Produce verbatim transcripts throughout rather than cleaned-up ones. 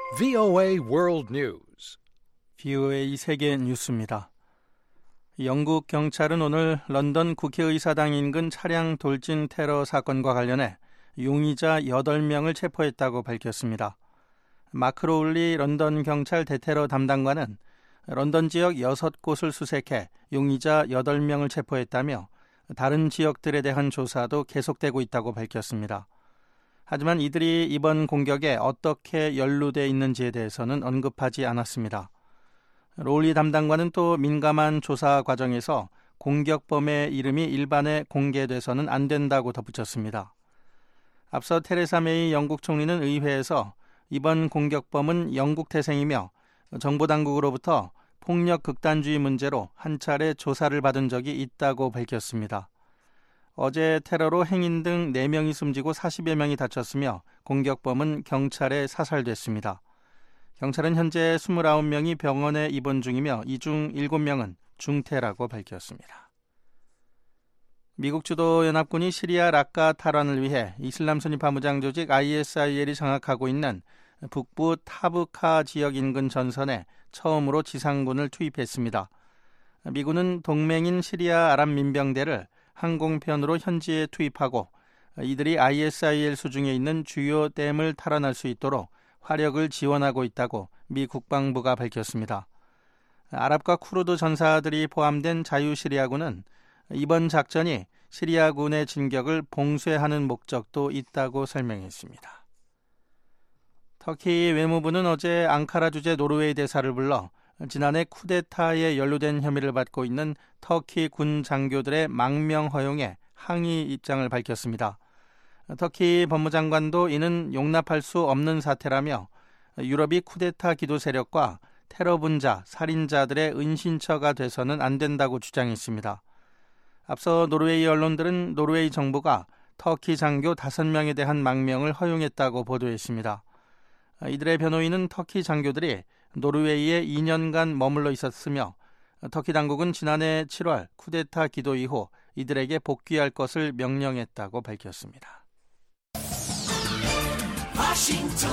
브이오에이 World News. 브이오에이 세계 뉴스입니다. 영국 경찰은 오늘 런던 국회의사당 인근 차량 돌진 테러 사건과 관련해 용의자 여덟 명을 체포했다고 밝혔습니다. 마크 로울리 런던 경찰 대테러 담당관은 런던 지역 여섯 곳을 수색해 용의자 여덟 명을 체포했다며 다른 지역들에 대한 조사도 계속되고 있다고 밝혔습니다. 하지만 이들이 이번 공격에 어떻게 연루돼 있는지에 대해서는 언급하지 않았습니다. 로울리 담당관은 또 민감한 조사 과정에서 공격범의 이름이 일반에 공개돼서는 안 된다고 덧붙였습니다. 앞서 테레사 메이 영국 총리는 의회에서 이번 공격범은 영국 태생이며 정보당국으로부터 폭력 극단주의 문제로 한 차례 조사를 받은 적이 있다고 밝혔습니다. 어제 테러로 행인 등 네 명이 숨지고 사십여 명이 다쳤으며 공격범은 경찰에 사살됐습니다. 경찰은 현재 이십구 명이 병원에 입원 중이며 이 중 일곱 명은 중태라고 밝혔습니다. 미국 주도 연합군이 시리아 라카 탈환을 위해 이슬람 순위파 무장 조직 아이에스아이엘이 장악하고 있는 북부 타브카 지역 인근 전선에 처음으로 지상군을 투입했습니다. 미군은 동맹인 시리아 아랍 민병대를 항공편으로 현지에 투입하고 이들이 아이에스아이엘 수중에 있는 주요 댐을 탈환할 수 있도록 화력을 지원하고 있다고 미 국방부가 밝혔습니다. 아랍과 쿠르드 전사들이 포함된 자유시리아군은 이번 작전이 시리아군의 진격을 봉쇄하는 목적도 있다고 설명했습니다. 터키 외무부는 어제 앙카라 주재 노르웨이 대사를 불러 지난해 쿠데타에 연루된 혐의를 받고 있는 터키 군 장교들의 망명 허용에 항의 입장을 밝혔습니다. 터키 법무장관도 이는 용납할 수 없는 사태라며 유럽이 쿠데타 기도 세력과 테러 분자, 살인자들의 은신처가 돼서는 안 된다고 주장했습니다. 앞서 노르웨이 언론들은 노르웨이 정부가 터키 장교 다섯 명에 대한 망명을 허용했다고 보도했습니다. 이들의 변호인은 터키 장교들이 노르웨이에 이 년간 머물러 있었으며 터키 당국은 지난해 칠월 쿠데타 기도 이후 이들에게 복귀할 것을 명령했다고 밝혔습니다. 워싱턴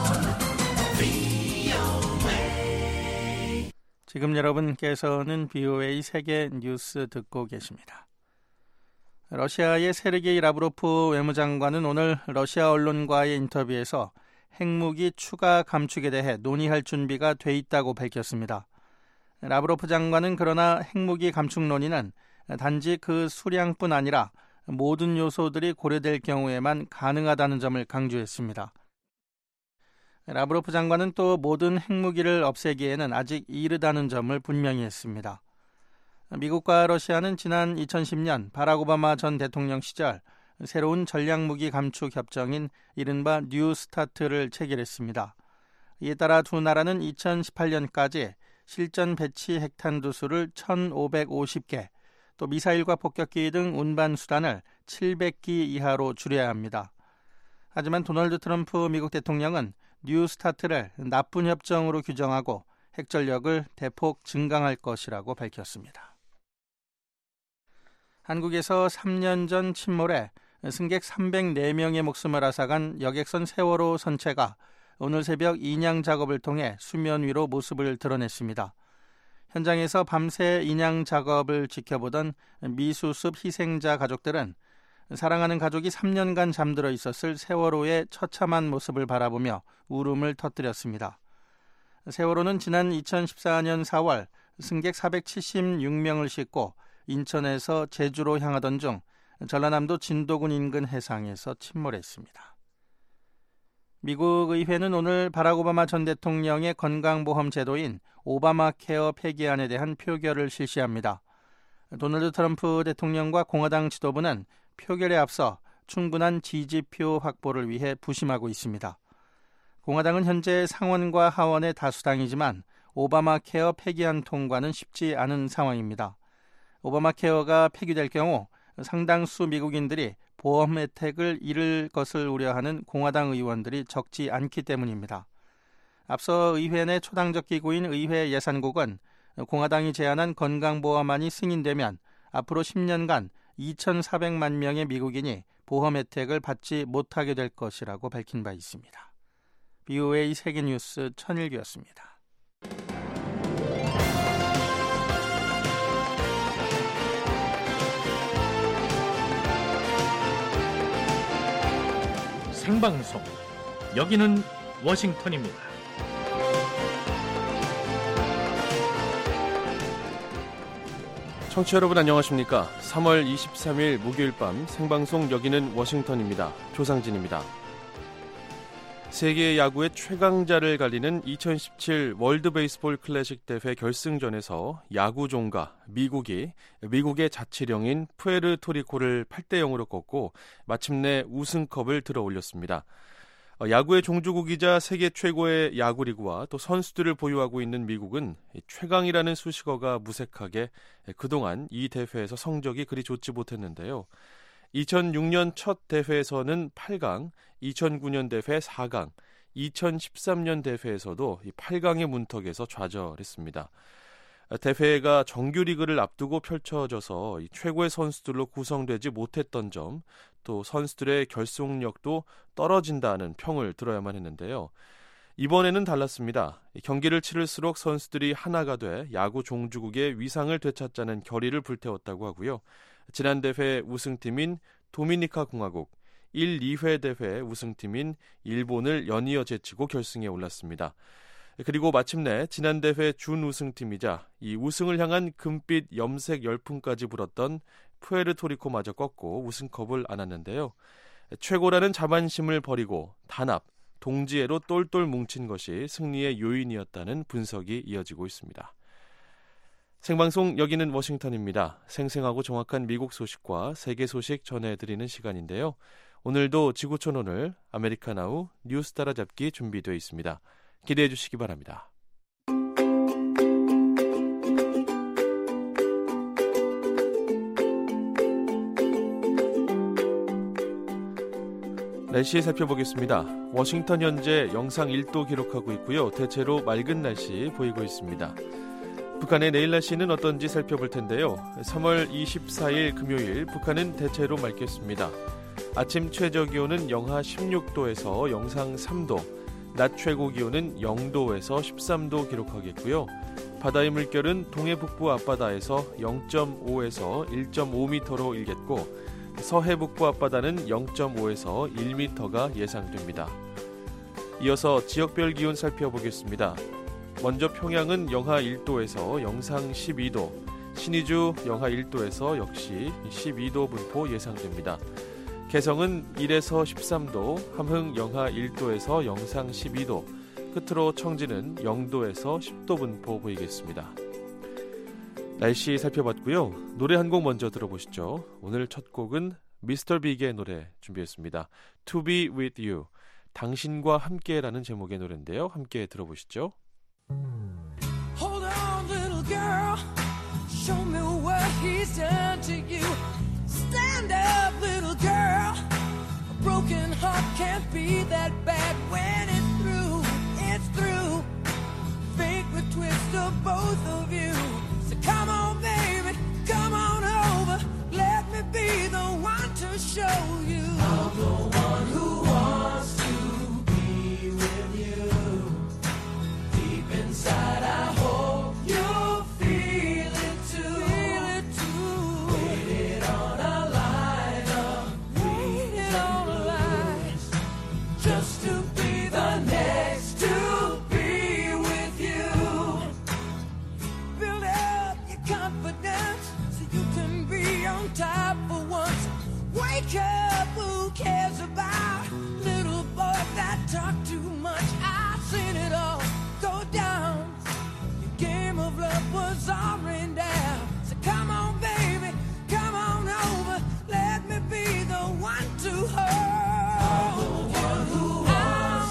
브이오에이. 지금 여러분께서는 브이오에이 세계 뉴스 듣고 계십니다. 러시아의 세르게이 라브로프 외무장관은 오늘 러시아 언론과의 인터뷰에서 핵무기 추가 감축에 대해 논의할 준비가 돼 있다고 밝혔습니다. 라브로프 장관은 그러나 핵무기 감축 논의는 단지 그 수량뿐 아니라 모든 요소들이 고려될 경우에만 가능하다는 점을 강조했습니다. 라브로프 장관은 또 모든 핵무기를 없애기에는 아직 이르다는 점을 분명히 했습니다. 미국과 러시아는 지난 이천십 년 바락 오바마 전 대통령 시절 새로운 전략무기 감축 협정인 이른바 뉴 스타트를 체결했습니다. 이에 따라 두 나라는 이천십팔 년까지 실전 배치 핵탄두수를 천오백오십 개, 또 미사일과 폭격기 등 운반 수단을 칠백 기 이하로 줄여야 합니다. 하지만 도널드 트럼프 미국 대통령은 뉴 스타트를 나쁜 협정으로 규정하고 핵전력을 대폭 증강할 것이라고 밝혔습니다. 한국에서 삼 년 전 침몰해 승객 삼백사 명의 목숨을 앗아간 여객선 세월호 선체가 오늘 새벽 인양 작업을 통해 수면 위로 모습을 드러냈습니다. 현장에서 밤새 인양 작업을 지켜보던 미수습 희생자 가족들은 사랑하는 가족이 삼 년간 잠들어 있었을 세월호의 처참한 모습을 바라보며 울음을 터뜨렸습니다. 세월호는 지난 이천십사 년 사월 승객 사백칠십육 명을 싣고 인천에서 제주로 향하던 중 전라남도 진도군 인근 해상에서 침몰했습니다. 미국 의회는 오늘 바락 오바마 전 대통령의 건강보험 제도인 오바마 케어 폐기안에 대한 표결을 실시합니다. 도널드 트럼프 대통령과 공화당 지도부는 표결에 앞서 충분한 지지표 확보를 위해 부심하고 있습니다. 공화당은 현재 상원과 하원의 다수당이지만 오바마 케어 폐기안 통과는 쉽지 않은 상황입니다. 오바마 케어가 폐기될 경우 상당수 미국인들이 보험 혜택을 잃을 것을 우려하는 공화당 의원들이 적지 않기 때문입니다. 앞서 의회 내 초당적 기구인 의회 예산국은 공화당이 제안한 건강보험안이 승인되면 앞으로 십 년간 이천사백만 명의 미국인이 보험 혜택을 받지 못하게 될 것이라고 밝힌 바 있습니다. 비오에이 세계뉴스 천일규였습니다. 생방송, 여기는 워싱턴입니다. 청취자 여러분 안녕하십니까? 삼월 이십삼일 목요일 밤 생방송 여기는 워싱턴입니다. 조상진입니다. 세계 야구의 최강자를 갈리는 이천십칠 월드 베이스볼 클래식 대회 결승전에서 야구 종가 미국이 미국의 자치령인 푸에르토리코를 팔 대 영으로 꺾고 마침내 우승컵을 들어 올렸습니다. 야구의 종주국이자 세계 최고의 야구리그와 또 선수들을 보유하고 있는 미국은 최강이라는 수식어가 무색하게 그동안 이 대회에서 성적이 그리 좋지 못했는데요. 이천육년 첫 대회에서는 팔 강, 이천구년 대회 사 강, 이천십삼년 대회에서도 팔 강의 문턱에서 좌절했습니다. 대회가 정규리그를 앞두고 펼쳐져서 최고의 선수들로 구성되지 못했던 점, 또 선수들의 결속력도 떨어진다는 평을 들어야만 했는데요. 이번에는 달랐습니다. 경기를 치를수록 선수들이 하나가 돼 야구 종주국의 위상을 되찾자는 결의를 불태웠다고 하고요. 지난 대회 우승팀인 도미니카 공화국, 일, 이회 대회 우승팀인 일본을 연이어 제치고 결승에 올랐습니다. 그리고 마침내 지난 대회 준우승팀이자 이 우승을 향한 금빛 염색 열풍까지 불었던 푸에르토리코마저 꺾고 우승컵을 안았는데요. 최고라는 자만심을 버리고 단합, 동지애로 똘똘 뭉친 것이 승리의 요인이었다는 분석이 이어지고 있습니다. 생방송 여기는 워싱턴입니다. 생생하고 정확한 미국 소식과 세계 소식 전해드리는 시간인데요. 오늘도 지구촌 오늘 아메리카나우 뉴스 따라잡기 준비되어 있습니다. 기대해 주시기 바랍니다. 날씨 살펴보겠습니다. 워싱턴 현재 영상 일 도 기록하고 있고요. 대체로 맑은 날씨 보이고 있습니다. 북한의 내일 날씨는 어떤지 살펴볼 텐데요. 삼월 이십사일 금요일 북한은 대체로 맑겠습니다. 아침 최저 기온은 영하 십육도에서 영상 삼도, 낮 최고 기온은 영도에서 십삼도 기록하겠고요. 바다의 물결은 동해 북부 앞바다에서 영점오에서 일점오 미터로 일겠고 서해 북부 앞바다는 영점오에서 일 미터가 예상됩니다. 이어서 지역별 기온 살펴보겠습니다. 먼저 평양은 영하 일도에서 영상 십이도, 신의주 영하 일도에서 역시 십이도 분포 예상됩니다. 개성은 일에서 십삼도, 함흥 영하 일도에서 영상 십이도, 끝으로 청진은 영도에서 십도 분포 보이겠습니다. 날씨 살펴봤고요. 노래 한 곡 먼저 들어보시죠. 오늘 첫 곡은 미스터 빅의 노래 준비했습니다. To be with you, 당신과 함께라는 제목의 노래인데요. 함께 들어보시죠. Hold on, little girl. Show me what he's done to you. Stand up, little girl. A broken heart can't be that bad when it's through. It's through. Fate would twist of both of you. So come on, baby, come on over. Let me be the one to show you. I'm the one who wants to be with you. Deep inside, I hope you feel it too. Feel it too. Waited on a line of waited on a line just to be the next to be with you. Build up your confidence so you can be on top for once. Wake up, who cares about little boys that talk too much? I've seen it all go down. Your game of love was all rained down. So come on, baby, come on over. Let me be the one to hold you. I'm the one who wants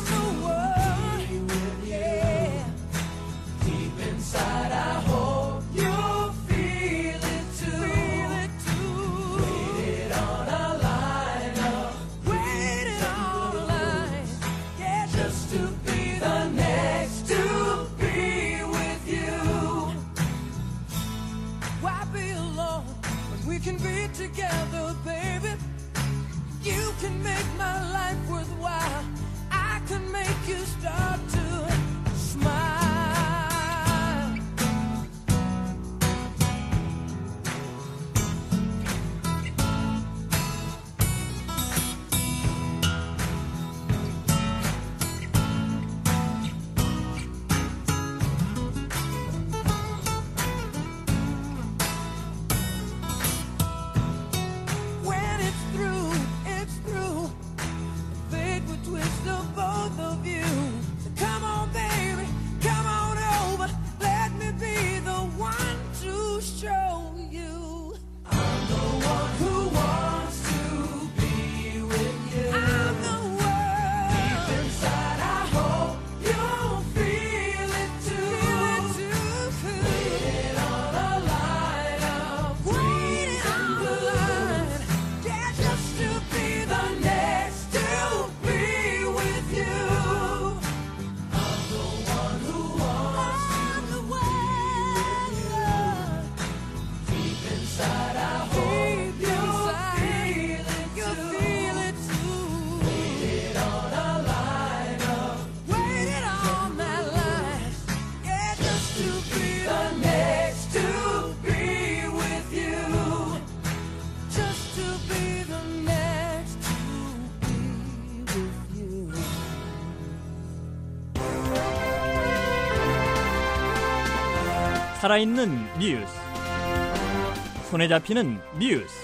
살아있는 뉴스, 손에 잡히는 뉴스,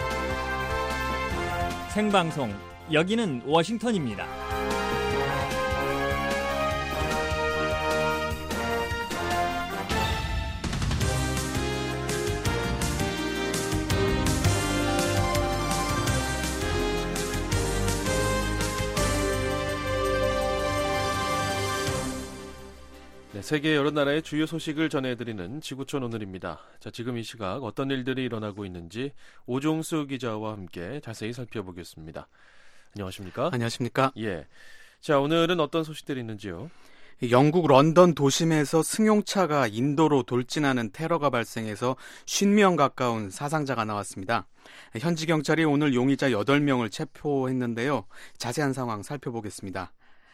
생방송, 여기는 워싱턴입니다. 네, 세계 여러 나라의 주요 소식을 전해드리는 지구촌 오늘입니다. 자, 지금 이 시각 어떤 일들이 일어나고 있는지 오종수 기자와 함께 자세히 살펴보겠습니다. 안녕하십니까? 안녕하십니까? 예. 자, 오늘은 어떤 소식들이 있는지요? 영국 런던 도심에서 승용차가 인도로 돌진하는 테러가 발생해서 오십 명 가까운 사상자가 나왔습니다. 현지 경찰이 오늘 용의자 여덟 명을 체포했는데요. 자세한 상황 살펴보겠습니다.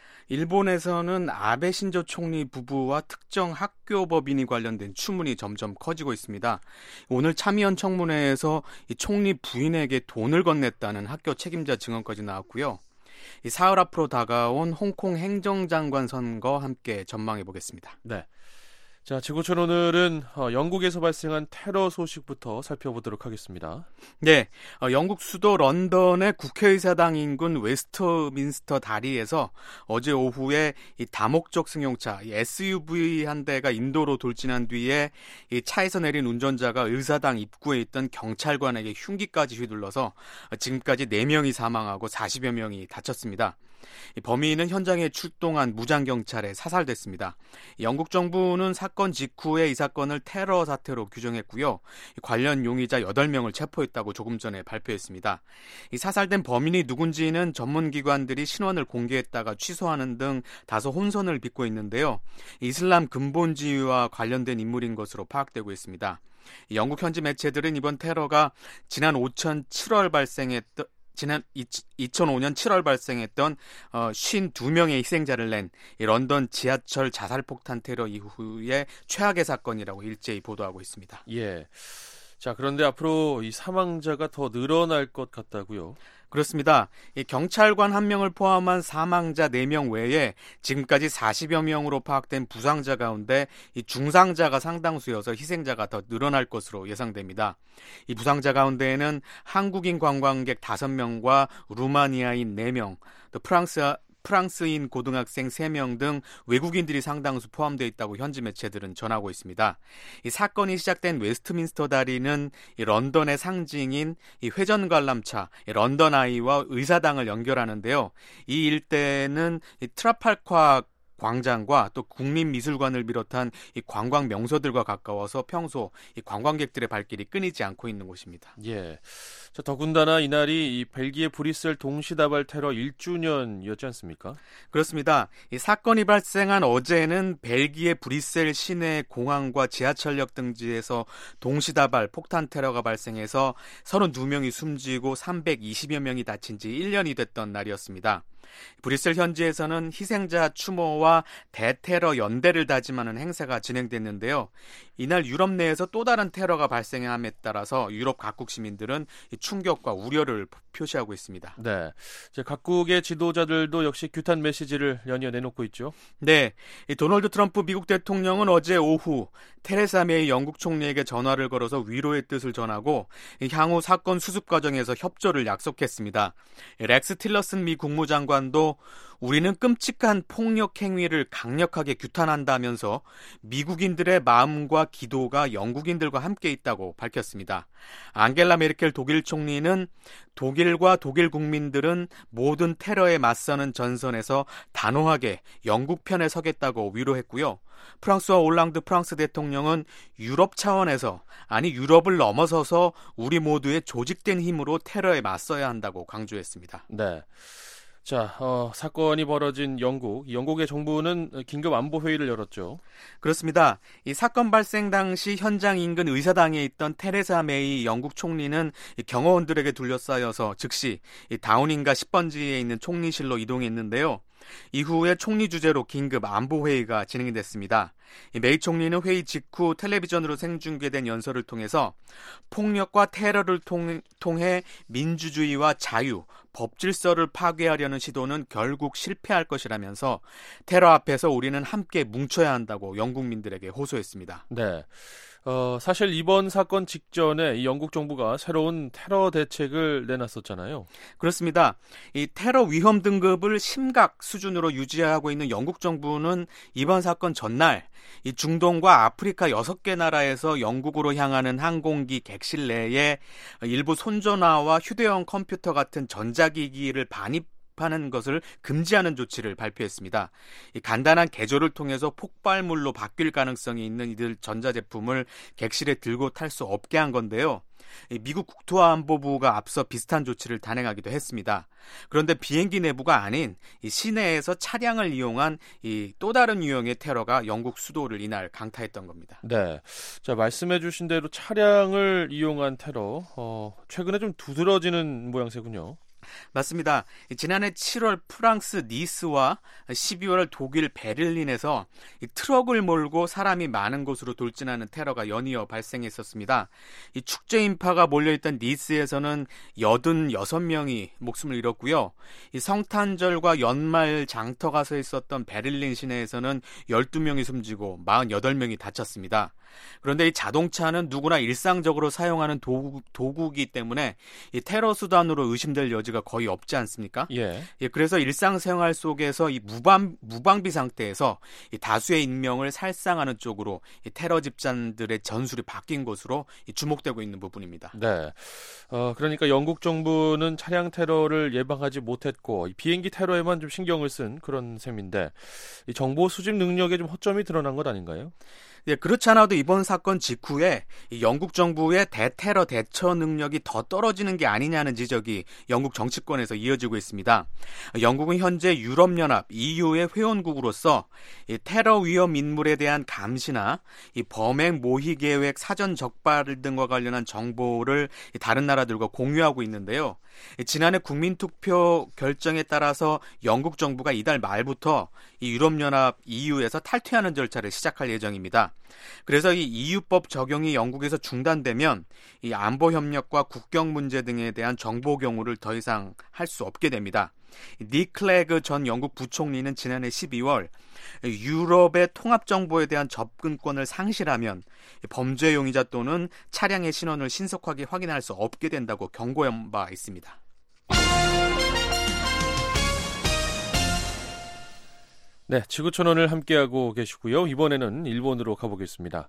일본에서는 아베 신조 총리 부부와 특정 학교 법인이 관련된 추문이 점점 커지고 있습니다. 오늘 참의원 청문회에서 이 총리 부인에게 돈을 건넸다는 학교 책임자 증언까지 나왔고요. 이 사흘 앞으로 다가온 홍콩 행정장관 선거 함께 전망해 보겠습니다. 네. 자, 지구촌 오늘은 어, 영국에서 발생한 테러 소식부터 살펴보도록 하겠습니다. 네, 어, 영국 수도 런던의 국회의사당 인근 웨스트민스터 다리에서 어제 오후에 이 다목적 승용차 이 에스유브이 한 대가 인도로 돌진한 뒤에 이 차에서 내린 운전자가 의사당 입구에 있던 경찰관에게 흉기까지 휘둘러서 지금까지 네 명이 사망하고 사십여 명이 다쳤습니다. 이 범인은 현장에 출동한 무장경찰에 사살됐습니다. 영국 정부는 사건 직후에 이 사건을 테러 사태로 규정했고요. 관련 용의자 여덟 명을 체포했다고 조금 전에 발표했습니다. 이 사살된 범인이 누군지는 전문기관들이 신원을 공개했다가 취소하는 등 다소 혼선을 빚고 있는데요. 이슬람 근본주의와 관련된 인물인 것으로 파악되고 있습니다. 영국 현지 매체들은 이번 테러가 지난 오천칠월 발생했던 지난 이천오 년 칠월 발생했던 어, 오십이 명의 희생자를 낸 이 런던 지하철 자살폭탄 테러 이후의 최악의 사건이라고 일제히 보도하고 있습니다. 예. 자, 그런데 앞으로 이 사망자가 더 늘어날 것 같다고요? 그렇습니다. 이 경찰관 한 명을 포함한 사망자 네 명 외에 지금까지 사십여 명으로 파악된 부상자 가운데 이 중상자가 상당수여서 희생자가 더 늘어날 것으로 예상됩니다. 이 부상자 가운데에는 한국인 관광객 다섯 명과 루마니아인 네 명, 또 프랑스 프랑스인 고등학생 세 명 등 외국인들이 상당수 포함되어 있다고 현지 매체들은 전하고 있습니다. 이 사건이 시작된 웨스트민스터 다리는 이 런던의 상징인 이 회전 관람차 이 런던 아이와 의사당을 연결하는데요. 이 일대는 이 트라팔카 광장과 또 국립미술관을 비롯한 이 관광 명소들과 가까워서 평소 이 관광객들의 발길이 끊이지 않고 있는 곳입니다. 예. 자, 더군다나 이날이 이 벨기에 브뤼셀 동시다발 테러 일 주년이었지 않습니까? 그렇습니다. 이 사건이 발생한 어제는 벨기에 브뤼셀 시내 공항과 지하철역 등지에서 동시다발 폭탄 테러가 발생해서 서른두 명이 숨지고 삼백이십여 명이 다친 지 일 년이 됐던 날이었습니다. 브뤼셀 현지에서는 희생자 추모와 대테러 연대를 다짐하는 행사가 진행됐는데요. 이날 유럽 내에서 또 다른 테러가 발생함에 따라서 유럽 각국 시민들은 충격과 우려를 표시하고 있습니다. 네, 이제 각국의 지도자들도 역시 규탄 메시지를 연이어 내놓고 있죠. 네, 이 도널드 트럼프 미국 대통령은 어제 오후 테레사 메이 영국 총리에게 전화를 걸어서 위로의 뜻을 전하고 향후 사건 수습 과정에서 협조를 약속했습니다. 렉스 틸러슨 미 국무장관도 우리는 끔찍한 폭력 행위를 강력하게 규탄한다면서 미국인들의 마음과 기도가 영국인들과 함께 있다고 밝혔습니다. 앙겔라 메르켈 독일 총리는 독일과 독일 국민들은 모든 테러에 맞서는 전선에서 단호하게 영국 편에 서겠다고 위로했고요. 프랑스와 올랑드 프랑스 대통령은 유럽 차원에서 아니 유럽을 넘어서서 우리 모두의 조직된 힘으로 테러에 맞서야 한다고 강조했습니다. 네. 자, 어, 사건이 벌어진 영국, 영국의 정부는 긴급 안보 회의를 열었죠. 그렇습니다. 이 사건 발생 당시 현장 인근 의사당에 있던 테레사 메이 영국 총리는 경호원들에게 둘러싸여서 즉시 다우닝가 십 번지에 있는 총리실로 이동했는데요. 이후에 총리 주재로 긴급 안보회의가 진행이 됐습니다. 메이 총리는 회의 직후 텔레비전으로 생중계된 연설을 통해서 폭력과 테러를 통, 통해 민주주의와 자유, 법 질서를 파괴하려는 시도는 결국 실패할 것이라면서 테러 앞에서 우리는 함께 뭉쳐야 한다고 영국민들에게 호소했습니다. 네. 어, 사실 이번 사건 직전에 이 영국 정부가 새로운 테러 대책을 내놨었잖아요. 그렇습니다. 이 테러 위험 등급을 심각 수준으로 유지하고 있는 영국 정부는 이번 사건 전날 이 중동과 아프리카 여섯 개 나라에서 영국으로 향하는 항공기 객실 내에 일부 손전화와 휴대용 컴퓨터 같은 전자기기를 반입 하는 것을 금지하는 조치를 발표했습니다. 이 간단한 개조를 통해서 폭발물로 바뀔 가능성이 있는 이들 전자제품을 객실에 들고 탈 수 없게 한 건데요. 이 미국 국토안보부가 앞서 비슷한 조치를 단행하기도 했습니다. 그런데 비행기 내부가 아닌 이 시내에서 차량을 이용한 이 또 다른 유형의 테러가 영국 수도를 이날 강타했던 겁니다. 네, 자 말씀해주신 대로 차량을 이용한 테러, 어, 최근에 좀 두드러지는 모양새군요. 맞습니다. 지난해 칠월 프랑스 니스와 십이월 독일 베를린에서 이 트럭을 몰고 사람이 많은 곳으로 돌진하는 테러가 연이어 발생했었습니다. 이 축제 인파가 몰려있던 니스에서는 팔십육 명이 목숨을 잃었고요. 이 성탄절과 연말 장터가 서 있었던 베를린 시내에서는 열두 명이 숨지고 사십팔 명이 다쳤습니다. 그런데 이 자동차는 누구나 일상적으로 사용하는 도구, 도구이기 때문에 이 테러 수단으로 의심될 여지가 거의 없지 않습니까? 예. 예, 그래서 일상생활 속에서 이 무방, 무방비 상태에서 이 다수의 인명을 살상하는 쪽으로 이 테러 집단들의 전술이 바뀐 것으로 이 주목되고 있는 부분입니다. 네. 어, 그러니까 영국 정부는 차량 테러를 예방하지 못했고 이 비행기 테러에만 좀 신경을 쓴 그런 셈인데 이 정보 수집 능력에 좀 허점이 드러난 것 아닌가요? 예, 그렇지 않아도 이번 사건 직후에 이 영국 정부의 대테러 대처 능력이 더 떨어지는 게 아니냐는 지적이 영국 정치권에서 이어지고 있습니다. 영국은 현재 유럽연합 이유의 회원국으로서 이 테러 위험 인물에 대한 감시나 이 범행 모의 계획 사전 적발 등과 관련한 정보를 다른 나라들과 공유하고 있는데요. 지난해 국민투표 결정에 따라서 영국 정부가 이달 말부터 이 유럽연합 이유에서 탈퇴하는 절차를 시작할 예정입니다. 그래서 이 이유법 적용이 영국에서 중단되면 이 안보 협력과 국경 문제 등에 대한 정보 경우를 더 이상 할 수 없게 됩니다. 닉 클래그 전 영국 부총리는 지난해 십이월 유럽의 통합 정보에 대한 접근권을 상실하면 범죄 용의자 또는 차량의 신원을 신속하게 확인할 수 없게 된다고 경고한 바 있습니다. 네, 지구촌원을 함께하고 계시고요. 이번에는 일본으로 가보겠습니다.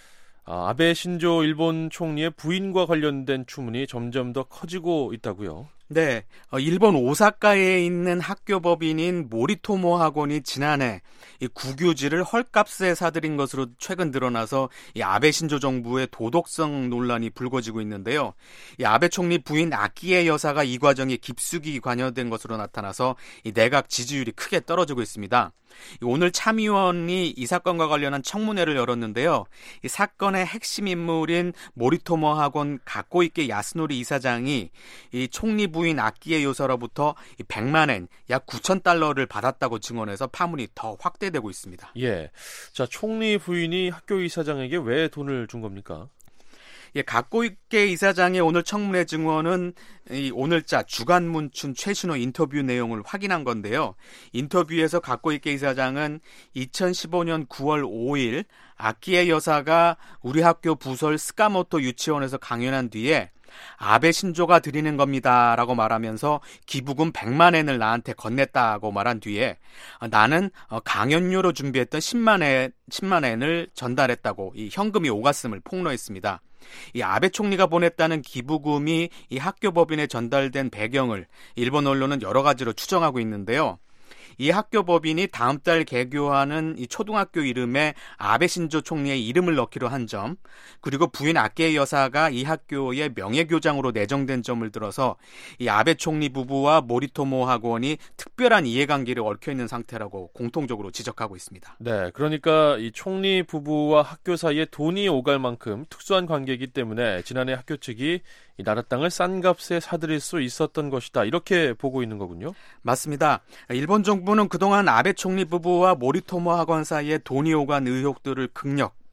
아, 아베 신조 일본 총리의 부인과 관련된 추문이 점점 더 커지고 있다고요. 네, 일본 오사카에 있는 학교 법인인 모리토모 학원이 지난해 이 국유지를 헐값에 사들인 것으로 최근 드러나서 이 아베 신조 정부의 도덕성 논란이 불거지고 있는데요. 이 아베 총리 부인 아키에 여사가 이 과정에 깊숙이 관여된 것으로 나타나서 이 내각 지지율이 크게 떨어지고 있습니다. 오늘 참의원이 이 사건과 관련한 청문회를 열었는데요. 이 사건의 핵심 인물인 모리토모 학원 가코이케 야스노리 이사장이 이 총리 부인 아키에 요사로부터 백만 엔, 약 구천 달러를 받았다고 증언해서 파문이 더 확대되고 있습니다. 예, 자 총리 부인이 학교 이사장에게 왜 돈을 준 겁니까? 예, 가코이케 이사장의 오늘 청문회 증언은 이 오늘자 주간문춘 최신호 인터뷰 내용을 확인한 건데요. 인터뷰에서 가코이케 이사장은 이천십오 년 구월 오일 아키에 여사가 우리 학교 부설 스카모토 유치원에서 강연한 뒤에 아베 신조가 드리는 겁니다 라고 말하면서 기부금 백만 엔을 나한테 건넸다고 말한 뒤에 나는 강연료로 준비했던 십만 엔, 십만 엔을 전달했다고 이 현금이 오갔음을 폭로했습니다. 이 아베 총리가 보냈다는 기부금이 이 학교 법인에 전달된 배경을 일본 언론은 여러 가지로 추정하고 있는데요. 이 학교 법인이 다음 달 개교하는 이 초등학교 이름에 아베 신조 총리의 이름을 넣기로 한 점, 그리고 부인 아키에 여사가 이 학교의 명예교장으로 내정된 점을 들어서 이 아베 총리 부부와 모리토모 학원이 특별한 이해관계를 얽혀 있는 상태라고 공통적으로 지적하고 있습니다. 네, 그러니까 이 총리 부부와 학교 사이에 돈이 오갈 만큼 특수한 관계이기 때문에 지난해 학교 측이 이 나라 땅을 싼 값에 사들일 수 있었던 것이다. 이렇게 보고 있는 거군요. 맞습니다. 일본 정부는 그동안 아베 총리 부부와 모리토모 학원 사이에 돈이 오간 의혹들을 극력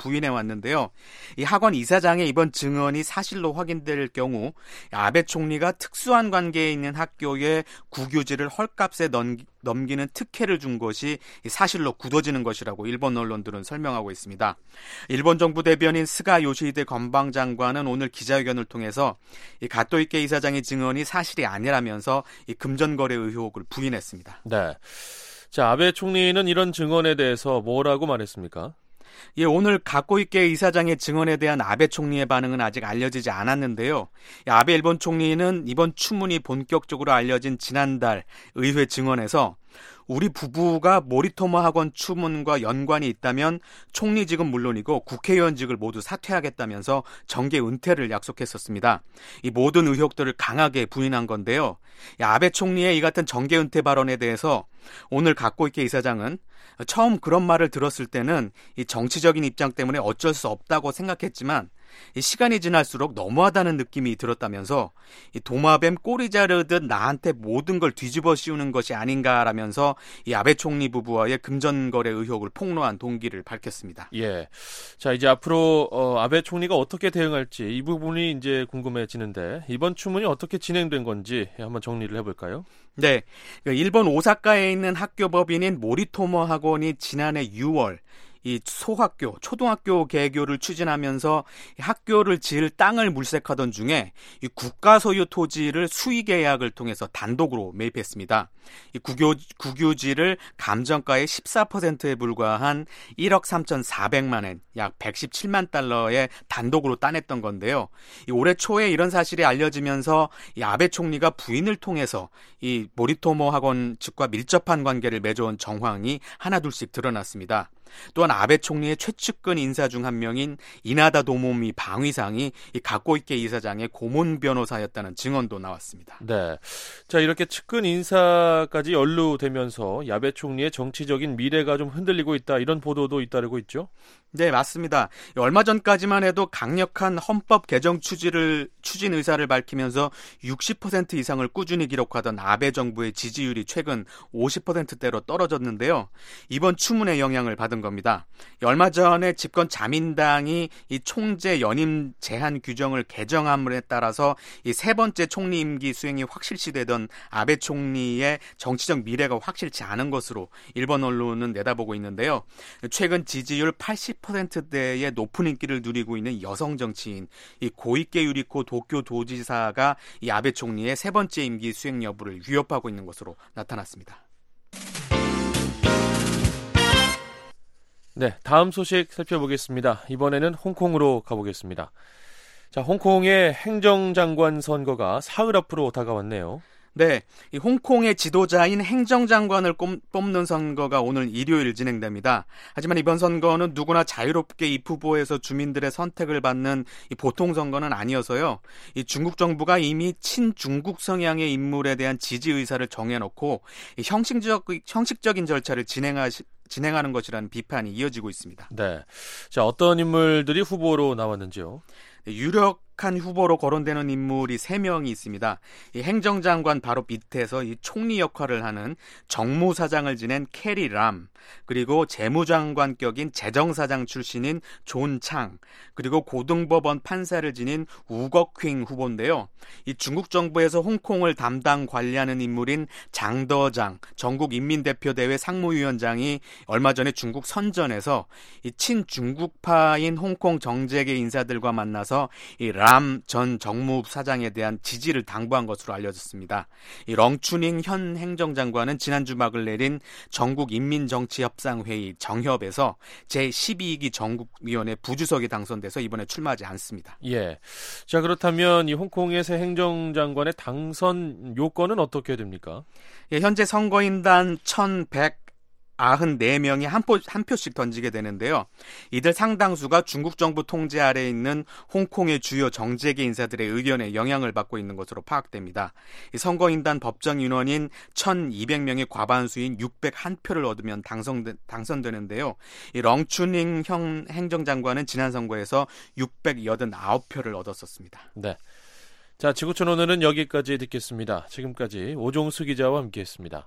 부인해 왔는데요. 이 학원 이사장의 이번 증언이 사실로 확인될 경우 아베 총리가 특수한 관계에 있는 학교에 국유지를 헐값에 넘기, 넘기는 특혜를 준 것이 사실로 굳어지는 것이라고 일본 언론들은 설명하고 있습니다. 일본 정부 대변인 스가 요시히데 관방장관은 오늘 기자회견을 통해서 이 가토이케 이사장의 증언이 사실이 아니라면서 이 금전거래 의혹을 부인했습니다. 네. 자, 아베 총리는 이런 증언에 대해서 뭐라고 말했습니까? 예, 오늘 가토이케 이사장의 증언에 대한 아베 총리의 반응은 아직 알려지지 않았는데요. 아베 일본 총리는 이번 추문이 본격적으로 알려진 지난달 의회 증언에서 우리 부부가 모리토모 학원 추문과 연관이 있다면 총리직은 물론이고 국회의원직을 모두 사퇴하겠다면서 정계 은퇴를 약속했었습니다. 이 모든 의혹들을 강하게 부인한 건데요. 아베 총리의 이 같은 정계 은퇴 발언에 대해서 오늘 가토이케 이사장은 처음 그런 말을 들었을 때는 이 정치적인 입장 때문에 어쩔 수 없다고 생각했지만 이 시간이 지날수록 너무하다는 느낌이 들었다면서 이 도마뱀 꼬리 자르듯 나한테 모든 걸 뒤집어 씌우는 것이 아닌가라면서 이 아베 총리 부부와의 금전거래 의혹을 폭로한 동기를 밝혔습니다. 예. 자, 이제 앞으로 어, 아베 총리가 어떻게 대응할지 이 부분이 이제 궁금해지는데 이번 추문이 어떻게 진행된 건지 한번 정리를 해볼까요? 네. 일본 오사카에 있는 학교 법인인 모리토모 학원이 지난해 유월 이 소학교, 초등학교 개교를 추진하면서 학교를 지을 땅을 물색하던 중에 이 국가 소유 토지를 수의 계약을 통해서 단독으로 매입했습니다. 이 국유, 국유지를 감정가의 십사 퍼센트에 불과한 일억 삼천사백만 엔, 약 백십칠만 달러에 단독으로 따냈던 건데요. 이 올해 초에 이런 사실이 알려지면서 이 아베 총리가 부인을 통해서 이 모리토모 학원 측과 밀접한 관계를 맺어온 정황이 하나둘씩 드러났습니다. 또한 아베 총리의 최측근 인사 중 한 명인 이나다 도모미 방위상이 이 가토이케 이사장의 고문 변호사였다는 증언도 나왔습니다. 네, 자 이렇게 측근 인사까지 연루되면서 아베 총리의 정치적인 미래가 좀 흔들리고 있다 이런 보도도 잇따르고 있죠? 네, 맞습니다. 얼마 전까지만 해도 강력한 헌법 개정 추진을, 추진 의사를 밝히면서 육십 퍼센트 이상을 꾸준히 기록하던 아베 정부의 지지율이 최근 오십 퍼센트대로 떨어졌는데요. 이번 추문의 영향을 받은 겁니다. 얼마 전에 집권 자민당이 이 총재 연임 제한 규정을 개정함에 따라서 이 세 번째 총리 임기 수행이 확실시되던 아베 총리의 정치적 미래가 확실치 않은 것으로 일본 언론은 내다보고 있는데요. 최근 지지율 팔십 퍼센트대의 높은 인기를 누리고 있는 여성 정치인 이 고이케 유리코 도쿄 도지사가 이 아베 총리의 세 번째 임기 수행 여부를 위협하고 있는 것으로 나타났습니다. 네, 다음 소식 살펴보겠습니다. 이번에는 홍콩으로 가보겠습니다. 자, 홍콩의 행정장관 선거가 사흘 앞으로 다가왔네요. 네, 이 홍콩의 지도자인 행정장관을 뽑는 선거가 오늘 일요일 진행됩니다. 하지만 이번 선거는 누구나 자유롭게 입 후보에서 주민들의 선택을 받는 이 보통 선거는 아니어서요. 이 중국 정부가 이미 친중국 성향의 인물에 대한 지지 의사를 정해놓고 이 형식적, 형식적인 절차를 진행하시, 진행하는 것이라는 비판이 이어지고 있습니다. 네, 자 어떤 인물들이 후보로 나왔는지요? 유력한 후보로 거론되는 인물이 세 명이 있습니다. 이 행정장관 바로 밑에서 이 총리 역할을 하는 정무사장을 지낸 캐리 람, 그리고 재무장관격인 재정사장 출신인 존 창, 그리고 고등법원 판사를 지닌 우거퀼 후보인데요. 이 중국 정부에서 홍콩을 담당 관리하는 인물인 장더장 전국인민대표대회 상무위원장이 얼마 전에 중국 선전에서 이 친중국파인 홍콩 정재계 인사들과 만나서 이 람 전 정무사장에 대한 지지를 당부한 것으로 알려졌습니다. 이 렁추닝 현 행정장관은 지난주 막을 내린 전국인민정치협상회의 정협에서 제십이 기 전국위원회 부주석에 당선돼서 이번에 출마하지 않습니다. 예. 자, 그렇다면 이 홍콩의 새 행정장관의 당선 요건은 어떻게 됩니까? 예, 현재 선거인단 천백 구십사 명이 한, 표, 한 표씩 던지게 되는데요. 이들 상당수가 중국 정부 통제 아래에 있는 홍콩의 주요 정재계 인사들의 의견에 영향을 받고 있는 것으로 파악됩니다. 이 선거인단 법정 인원인 천이백 명의 과반수인 육백일 표를 얻으면 당선, 당선되는데요. 이 렁추닝 형 행정장관은 지난 선거에서 육백팔십구 표를 얻었었습니다. 네. 자, 지구촌 오늘은 여기까지 듣겠습니다. 지금까지 오종수 기자와 함께했습니다.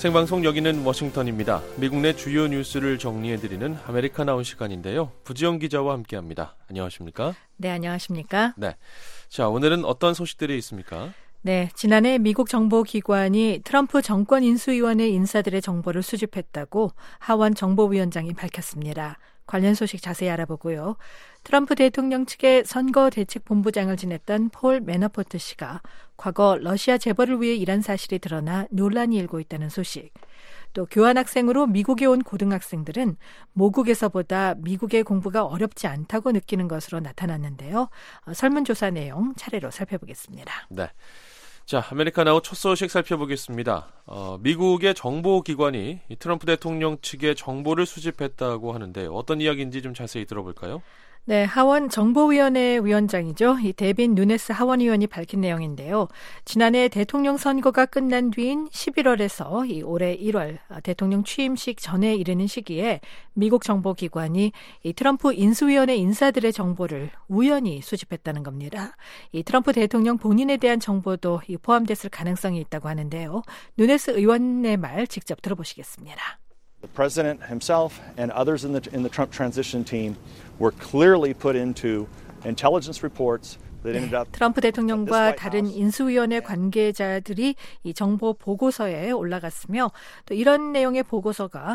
생방송 여기는 워싱턴입니다. 미국 내 주요 뉴스를 정리해드리는 아메리카나우 시간인데요. 부지영 기자와 함께합니다. 안녕하십니까? 네, 안녕하십니까? 네. 자, 오늘은 어떤 소식들이 있습니까? 네, 지난해 미국 정보기관이 트럼프 정권 인수위원회 인사들의 정보를 수집했다고 하원 정보위원장이 밝혔습니다. 관련 소식 자세히 알아보고요. 트럼프 대통령 측의 선거대책본부장을 지냈던 폴 매너포트 씨가 과거 러시아 재벌을 위해 일한 사실이 드러나 논란이 일고 있다는 소식. 또 교환학생으로 미국에 온 고등학생들은 모국에서보다 미국의 공부가 어렵지 않다고 느끼는 것으로 나타났는데요. 설문조사 내용 차례로 살펴보겠습니다. 네. 자, 아메리카나우 첫 소식 살펴보겠습니다. 어, 미국의 정보기관이 트럼프 대통령 측의 정보를 수집했다고 하는데 어떤 이야기인지 좀 자세히 들어볼까요? 네, 하원 정보위원회 위원장이죠. 이 데빈 누네스 하원 의원이 밝힌 내용인데요. 지난해 대통령 선거가 끝난 뒤인 십일월에서 이 올해 일월 대통령 취임식 전에 이르는 시기에 미국 정보기관이 이 트럼프 인수위원회 인사들의 정보를 우연히 수집했다는 겁니다. 이 트럼프 대통령 본인에 대한 정보도 이 포함됐을 가능성이 있다고 하는데요. 누네스 의원의 말 직접 들어보시겠습니다. The president himself and others in the in the Trump transition team were clearly put into intelligence reports. 네, 트럼프 대통령과 다른 인수위원회 관계자들이 이 정보 보고서에 올라갔으며 또 이런 내용의 보고서가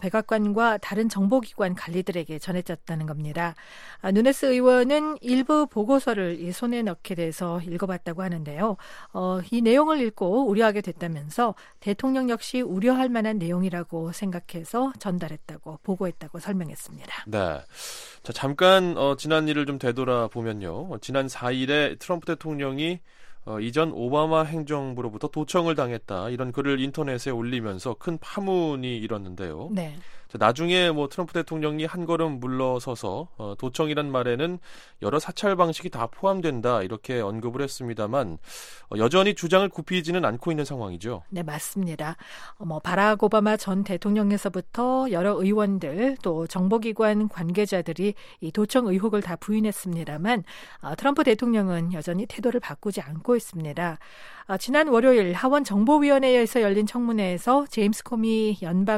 백악관과 다른 정보기관 관리들에게 전해졌다는 겁니다. 누네스 의원은 일부 보고서를 이 손에 넣게 돼서 읽어봤다고 하는데요. 어, 이 내용을 읽고 우려하게 됐다면서 대통령 역시 우려할 만한 내용이라고 생각해서 전달했다고 보고했다고 설명했습니다. 네. 자, 잠깐 어, 지난 일을 좀 되돌아보면요. 어, 지난 사 일에 트럼프 대통령이 어, 이전 오바마 행정부로부터 도청을 당했다. 이런 글을 인터넷에 올리면서 큰 파문이 일었는데요. 네. 자, 나중에 뭐 트럼프 대통령이 한 걸음 물러서서 어, 도청이란 말에는 여러 사찰 방식이 다 포함된다 이렇게 언급을 했습니다만 어, 여전히 주장을 굽히지는 않고 있는 상황이죠. 네, 맞습니다. 어, 뭐 바락 오바마 전 대통령에서부터 여러 의원들 또 정보기관 관계자들이 이 도청 의혹을 다 부인했습니다만 어, 트럼프 대통령은 여전히 태도를 바꾸지 않고 있습니다. 어, 지난 월요일 하원 정보위원회에서 열린 청문회에서 제임스 코미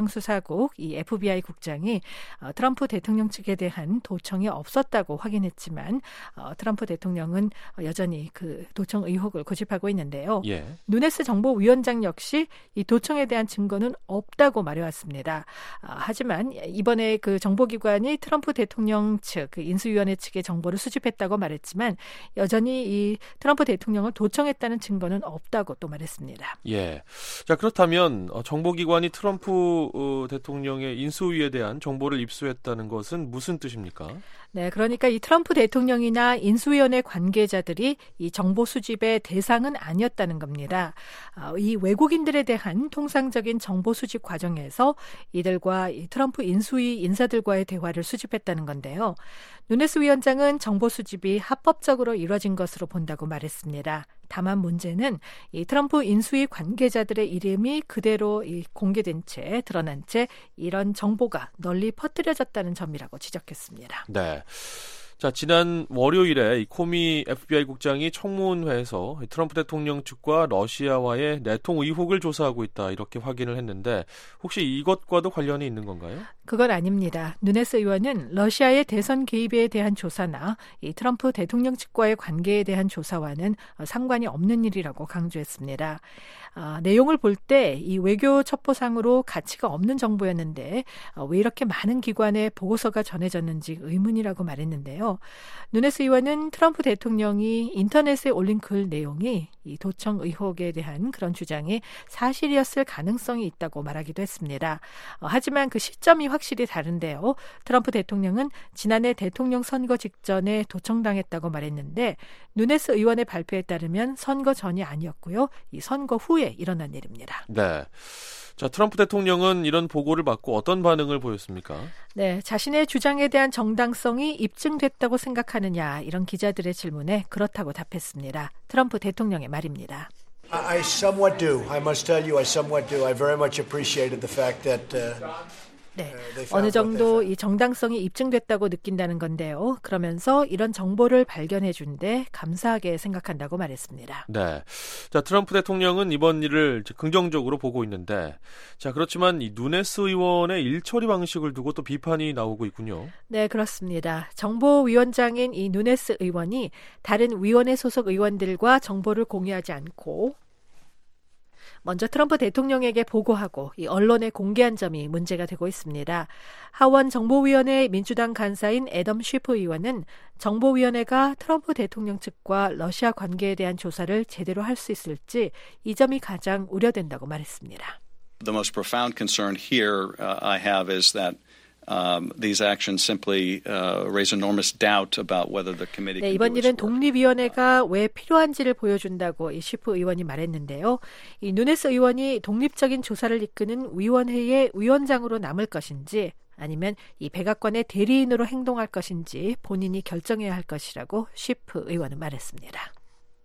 연방수사국 이 에프비아이 국장이 어, 트럼프 대통령 측에 대한 도청이 없었다고 확인했지만 어, 트럼프 대통령은 여전히 그 도청 의혹을 고집하고 있는데요. 예. 누네스 정보위원장 역시 이 도청에 대한 증거는 없다고 말해왔습니다. 어, 하지만 이번에 그 정보기관이 트럼프 대통령 측 그 인수위원회 측의 정보를 수집했다고 말했지만 여전히 이 트럼프 대통령을 도청했다는 증거는 없다고 또 말했습니다. 예. 자, 그렇다면 어, 정보기관이 트럼프 어, 대통령의 인수위에 대한 정보를 입수했다는 것은 무슨 뜻입니까? 네, 그러니까 이 트럼프 대통령이나 인수위원회 관계자들이 이 정보 수집의 대상은 아니었다는 겁니다. 어, 이 외국인들에 대한 통상적인 정보 수집 과정에서 이들과 이 트럼프 인수위 인사들과의 대화를 수집했다는 건데요. 누네스 위원장은 정보 수집이 합법적으로 이뤄진 것으로 본다고 말했습니다. 다만 문제는 이 트럼프 인수위 관계자들의 이름이 그대로 이 공개된 채 드러난 채 이런 정보가 널리 퍼뜨려졌다는 점이라고 지적했습니다. 네. 자, 지난 월요일에 이 코미 에프비아이 국장이 청문회에서 트럼프 대통령 측과 러시아와의 내통 의혹을 조사하고 있다 이렇게 확인을 했는데 혹시 이것과도 관련이 있는 건가요? 그건 아닙니다. 누네스 의원은 러시아의 대선 개입에 대한 조사나 이 트럼프 대통령 측과의 관계에 대한 조사와는 상관이 없는 일이라고 강조했습니다. 아, 내용을 볼 때 이 외교 첩보상으로 가치가 없는 정보였는데 아, 왜 이렇게 많은 기관에 보고서가 전해졌는지 의문이라고 말했는데요. 누네스 의원은 트럼프 대통령이 인터넷에 올린 글 내용이 이 도청 의혹에 대한 그런 주장이 사실이었을 가능성이 있다고 말하기도 했습니다. 어, 하지만 그 시점이 확실히 다른데요. 트럼프 대통령은 지난해 대통령 선거 직전에 도청당했다고 말했는데 누네스 의원의 발표에 따르면 선거 전이 아니었고요. 이 선거 후에 일어난 일입니다. 네. 자, 트럼프 대통령은 이런 보고를 받고 어떤 반응을 보였습니까? 네, 자신의 주장에 대한 정당성이 입증됐다고 생각하느냐 이런 기자들의 질문에 그렇다고 답했습니다. 트럼프 대통령의 말입니다. I somewhat do. I must tell you, I somewhat do. I very much appreciated the fact that uh, 네, 어느 정도 이 정당성이 입증됐다고 느낀다는 건데요. 그러면서 이런 정보를 발견해 준 데 감사하게 생각한다고 말했습니다. 네, 자 트럼프 대통령은 이번 일을 긍정적으로 보고 있는데, 자 그렇지만 이 누네스 의원의 일처리 방식을 두고 또 비판이 나오고 있군요. 네, 그렇습니다. 정보위원장인 이 누네스 의원이 다른 위원회 소속 의원들과 정보를 공유하지 않고 먼저 트럼프 대통령에게 보고하고 이 언론에 공개한 점이 문제가 되고 있습니다. 하원 정보위원회 민주당 간사인 애덤 쉬프 의원은 정보위원회가 트럼프 대통령 측과 러시아 관계에 대한 조사를 제대로 할 수 있을지 이 점이 가장 우려된다고 말했습니다. The most profound concern here uh, I have is that Um, these actions simply uh, raise enormous doubt about whether the committee 네, can 이번 do its 일은 work. 독립위원회가 왜 필요한지를 보여준다고 이 쉬프 의원이 말했는데요. 이 누네스 의원이 독립적인 조사를 이끄는 위원회의 위원장으로 남을 것인지 아니면 이 백악관의 대리인으로 행동할 것인지 본인이 결정해야 할 것이라고 쉬프 의원은 말했습니다.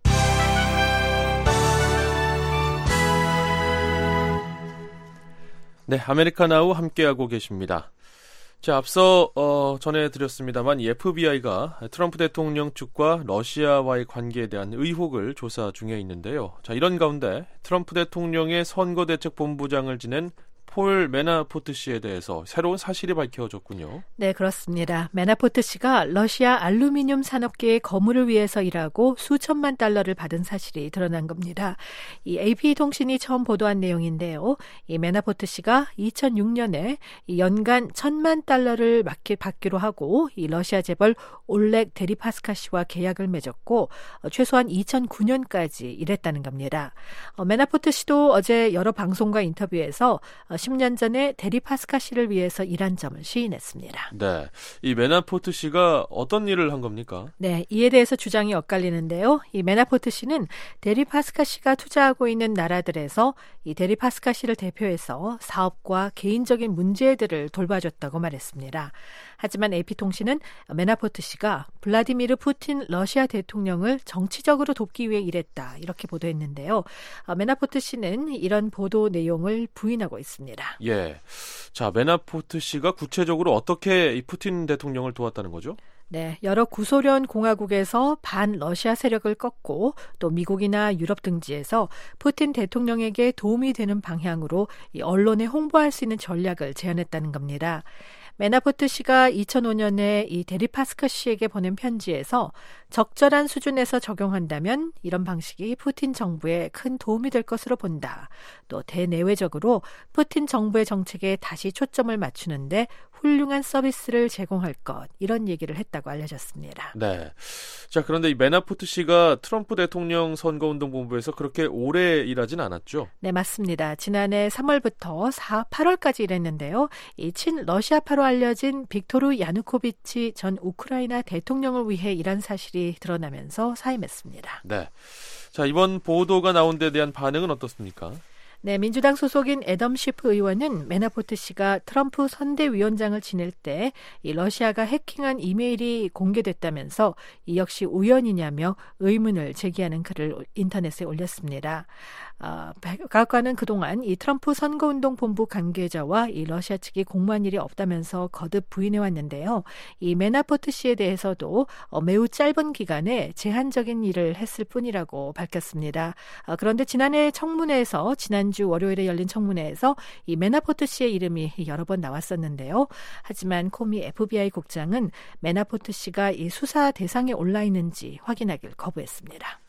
네, 아메리카나우 함께하고 계십니다. 자, 앞서 어, 전해드렸습니다만 이 에프비아이가 트럼프 대통령 측과 러시아와의 관계에 대한 의혹을 조사 중에 있는데요. 자, 이런 가운데 트럼프 대통령의 선거대책본부장을 지낸 폴 매나포트 씨에 대해서 새로운 사실이 밝혀졌군요. 네, 그렇습니다. 매나포트 씨가 러시아 알루미늄 산업계의 거물을 위해서 일하고 수천만 달러를 받은 사실이 드러난 겁니다. 이 에이피통신이 처음 보도한 내용인데요. 이 매나포트 씨가 이천육 년에 이 연간 천만 달러를 받기로 하고 이 러시아 재벌 올렉 데리파스카 씨와 계약을 맺었고 어, 최소한 이천구 년까지 일했다는 겁니다. 어, 매나포트 씨도 어제 여러 방송과 인터뷰에서 어, 십 년 전에 데리파스카 씨를 위해서 일한 점을 시인했습니다. 네, 이 매나포트 씨가 어떤 일을 한 겁니까? 네, 이에 대해서 주장이 엇갈리는데요. 이 매나포트 씨는 데리파스카 씨가 투자하고 있는 나라들에서 이 데리파스카 씨를 대표해서 사업과 개인적인 문제들을 돌봐줬다고 말했습니다. 하지만 에이피통신은 매나포트 씨가 블라디미르 푸틴 러시아 대통령을 정치적으로 돕기 위해 일했다 이렇게 보도했는데요. 매나포트 씨는 이런 보도 내용을 부인하고 있습니다. 예, 자 매나포트 씨가 구체적으로 어떻게 이 푸틴 대통령을 도왔다는 거죠? 네, 여러 구소련 공화국에서 반 러시아 세력을 꺾고 또 미국이나 유럽 등지에서 푸틴 대통령에게 도움이 되는 방향으로 이 언론에 홍보할 수 있는 전략을 제안했다는 겁니다. 매나포트 씨가 이천오 년에 이 데리파스카 씨에게 보낸 편지에서 적절한 수준에서 적용한다면 이런 방식이 푸틴 정부에 큰 도움이 될 것으로 본다. 또 대내외적으로 푸틴 정부의 정책에 다시 초점을 맞추는데 훌륭한 서비스를 제공할 것 이런 얘기를 했다고 알려졌습니다. 네. 자, 그런데 이 매나포트 씨가 트럼프 대통령 선거운동본부에서 그렇게 오래 일하진 않았죠? 네, 맞습니다. 지난해 삼월부터 팔월까지 일했는데요. 이 친 러시아파로 알려진 빅토르 야누코비치 전 우크라이나 대통령을 위해 일한 사실이 드러나면서 사임했습니다. 네. 자, 이번 보도가 나온 데 대한 반응은 어떻습니까? 네, 민주당 소속인 애덤 쉬프 의원은 매나포트 씨가 트럼프 선대위원장을 지낼 때 이 러시아가 해킹한 이메일이 공개됐다면서 이 역시 우연이냐며 의문을 제기하는 글을 인터넷에 올렸습니다. 어, 백악관은 그동안 이 트럼프 선거운동 본부 관계자와 이 러시아 측이 공모한 일이 없다면서 거듭 부인해왔는데요. 이 매나포트 씨에 대해서도 어, 매우 짧은 기간에 제한적인 일을 했을 뿐이라고 밝혔습니다. 어, 그런데 지난해 청문회에서 지난주 월요일에 열린 청문회에서 이 매나포트 씨의 이름이 여러 번 나왔었는데요. 하지만 코미 에프비아이 국장은 매나포트 씨가 이 수사 대상에 올라 있는지 확인하길 거부했습니다.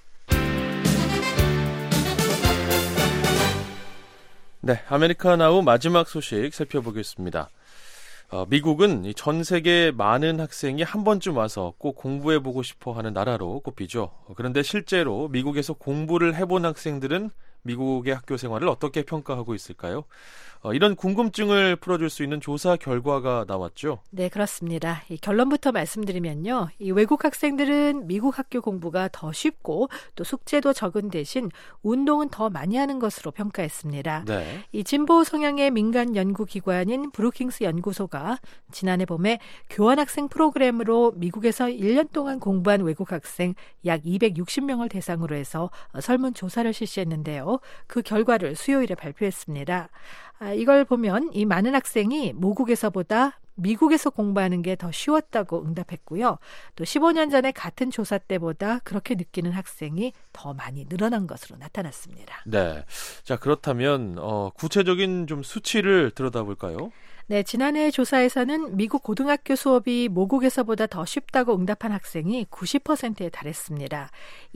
네, 아메리카나우 마지막 소식 살펴보겠습니다. 어, 미국은 전 세계 많은 학생이 한 번쯤 와서 꼭 공부해보고 싶어 하는 나라로 꼽히죠. 그런데 실제로 미국에서 공부를 해본 학생들은 미국의 학교 생활을 어떻게 평가하고 있을까요? 어, 이런 궁금증을 풀어줄 수 있는 조사 결과가 나왔죠. 네, 그렇습니다. 이 결론부터 말씀드리면요. 이 외국 학생들은 미국 학교 공부가 더 쉽고 또 숙제도 적은 대신 운동은 더 많이 하는 것으로 평가했습니다. 네. 이 진보 성향의 민간 연구기관인 브루킹스 연구소가 지난해 봄에 교환학생 프로그램으로 미국에서 일 년 동안 공부한 외국 학생 약 이백육십 명을 대상으로 해서 설문조사를 실시했는데요. 했는데요. 그 결과를 수요일에 발표했습니다. 아, 이걸 보면 이 많은 학생이 모국에서보다 미국에서 공부하는 게 더 쉬웠다고 응답했고요. 또 십오 년 전에 같은 조사 때보다 그렇게 느끼는 학생이 더 많이 늘어난 것으로 나타났습니다. 네. 자, 그렇다면 어, 구체적인 좀 수치를 들여다볼까요? 네, 지난해 조사에서는 미국 고등학교 수업이 모국에서보다 더 쉽다고 응답한 학생이 구십 퍼센트에 달했습니다.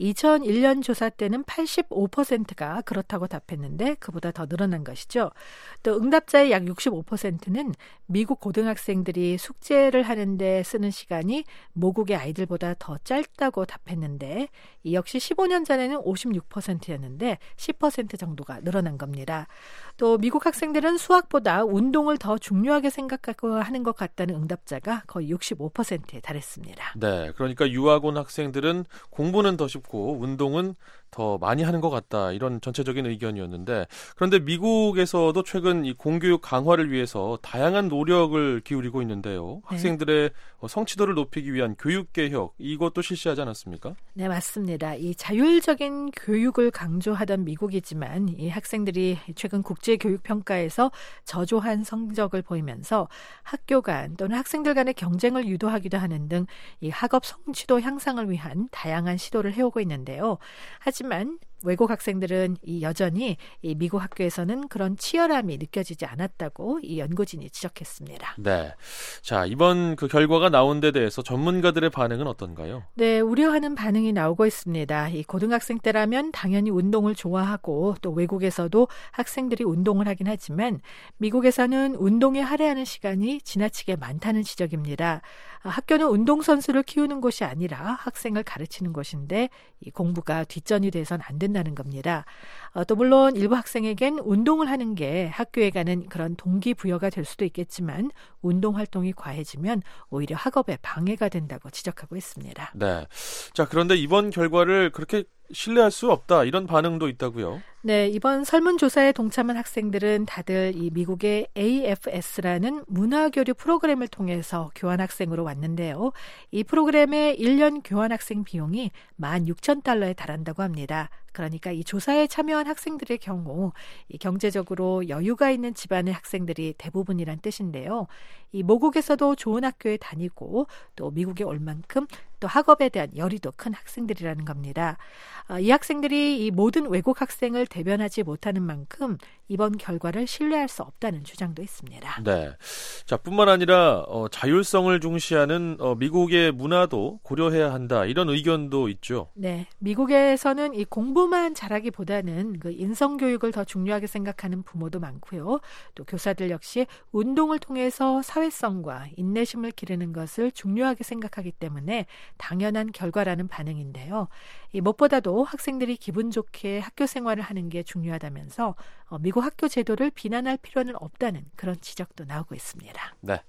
이천일 년 조사 때는 팔십오 퍼센트가 그렇다고 답했는데 그보다 더 늘어난 것이죠. 또 응답자의 약 육십오 퍼센트는 미국 고등학생들이 숙제를 하는데 쓰는 시간이 모국의 아이들보다 더 짧다고 답했는데 이 역시 십오 년 전에는 오십육 퍼센트였는데 십 퍼센트 정도가 늘어난 겁니다. 또 미국 학생들은 수학보다 운동을 더 중요하게 생각하고 하는 것 같다는 응답자가 거의 육십오 퍼센트에 달했습니다. 네, 그러니까 유학 온 학생들은 공부는 더 쉽고 운동은 더 많이 하는 것 같다. 이런 전체적인 의견이었는데 그런데 미국에서도 최근 이 공교육 강화를 위해서 다양한 노력을 기울이고 있는데요. 네. 학생들의 성취도를 높이기 위한 교육 개혁 이것도 실시하지 않았습니까? 네, 맞습니다. 이 자율적인 교육을 강조하던 미국이지만 이 학생들이 최근 국제교육평가에서 저조한 성적을 보이면서 학교 간 또는 학생들 간의 경쟁을 유도하기도 하는 등 이 학업 성취도 향상을 위한 다양한 시도를 해오고 있는데요. 하지만 외국 학생들은 이 여전히 이 미국 학교에서는 그런 치열함이 느껴지지 않았다고 이 연구진이 지적했습니다. 네, 자 이번 그 결과가 나온 데 대해서 전문가들의 반응은 어떤가요? 네, 우려하는 반응이 나오고 있습니다. 이 고등학생 때라면 당연히 운동을 좋아하고 또 외국에서도 학생들이 운동을 하긴 하지만 미국에서는 운동에 할애하는 시간이 지나치게 많다는 지적입니다. 학교는 운동선수를 키우는 곳이 아니라 학생을 가르치는 곳인데 이 공부가 뒷전이 돼선 안 된다는 겁니다. 어, 또 물론 일부 학생에겐 운동을 하는 게 학교에 가는 그런 동기부여가 될 수도 있겠지만 운동활동이 과해지면 오히려 학업에 방해가 된다고 지적하고 있습니다. 네, 자 그런데 이번 결과를 그렇게 신뢰할 수 없다 이런 반응도 있다고요? 네, 이번 설문조사에 동참한 학생들은 다들 이 미국의 에이에프에스라는 문화교류 프로그램을 통해서 교환학생으로 왔는데요. 이 프로그램의 일 년 교환학생 비용이 만 육천 달러에 달한다고 합니다. 그러니까 이 조사에 참여한 학생들의 경우 이 경제적으로 여유가 있는 집안의 학생들이 대부분이란 뜻인데요. 이 모국에서도 좋은 학교에 다니고 또 미국에 올 만큼 또 학업에 대한 열이 더 큰 학생들이라는 겁니다. 이 학생들이 이 모든 외국 학생을 대변하지 못하는 만큼 이번 결과를 신뢰할 수 없다는 주장도 있습니다. 네, 자 뿐만 아니라 어, 자율성을 중시하는 어, 미국의 문화도 고려해야 한다 이런 의견도 있죠. 네, 미국에서는 이 공부만 잘하기보다는 그 인성 교육을 더 중요하게 생각하는 부모도 많고요. 또 교사들 역시 운동을 통해서 사회성과 인내심을 기르는 것을 중요하게 생각하기 때문에 당연한 결과라는 반응인데요. 이 무엇보다도 학생들이 기분 좋게 학교 생활을 하는 게 중요하다면서 어, 미국 학교 제도를 비난할 필요는 없다는 그런 지적도 나오고 있습니다. 네,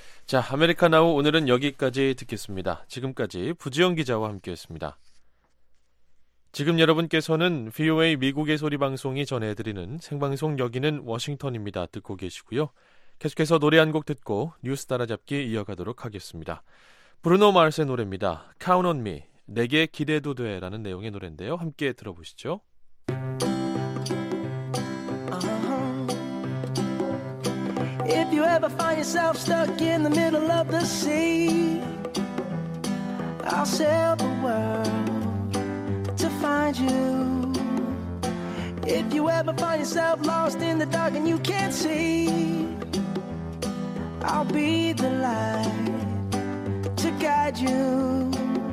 자 아메리카나우 오늘은 여기까지 듣겠습니다. 지금까지 부지영 기자와 함께했습니다. 지금 여러분께서는 브이오에이 미국의 소리 방송이 전해드리는 생방송 여기는 워싱턴입니다. 듣고 계시고요. 계속해서 노래 한 곡 듣고 뉴스 따라잡기 이어가도록 하겠습니다. 브루노 마르스의 노래입니다. Count on me. 내게 기대도 돼라는 내용의 노래인데요. 함께 들어보시죠. If you ever find yourself stuck in the middle of the sea, I'll sail the world to find you. If you ever find yourself lost in the dark and you can't see, I'll be the light to guide you.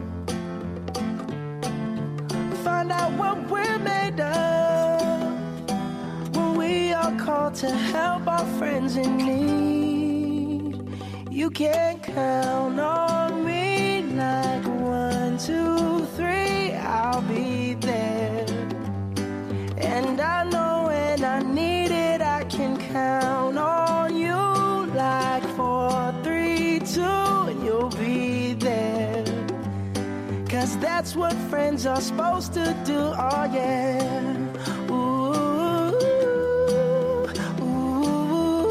Find out what we're made of when we are called to help our friends in need. You can count on me like one, two, three, I'll be there. And I know when I need it, I can count on you like four, three, two, and you'll be there. Cause that's what friends are supposed to do, oh yeah. Ooh, ooh,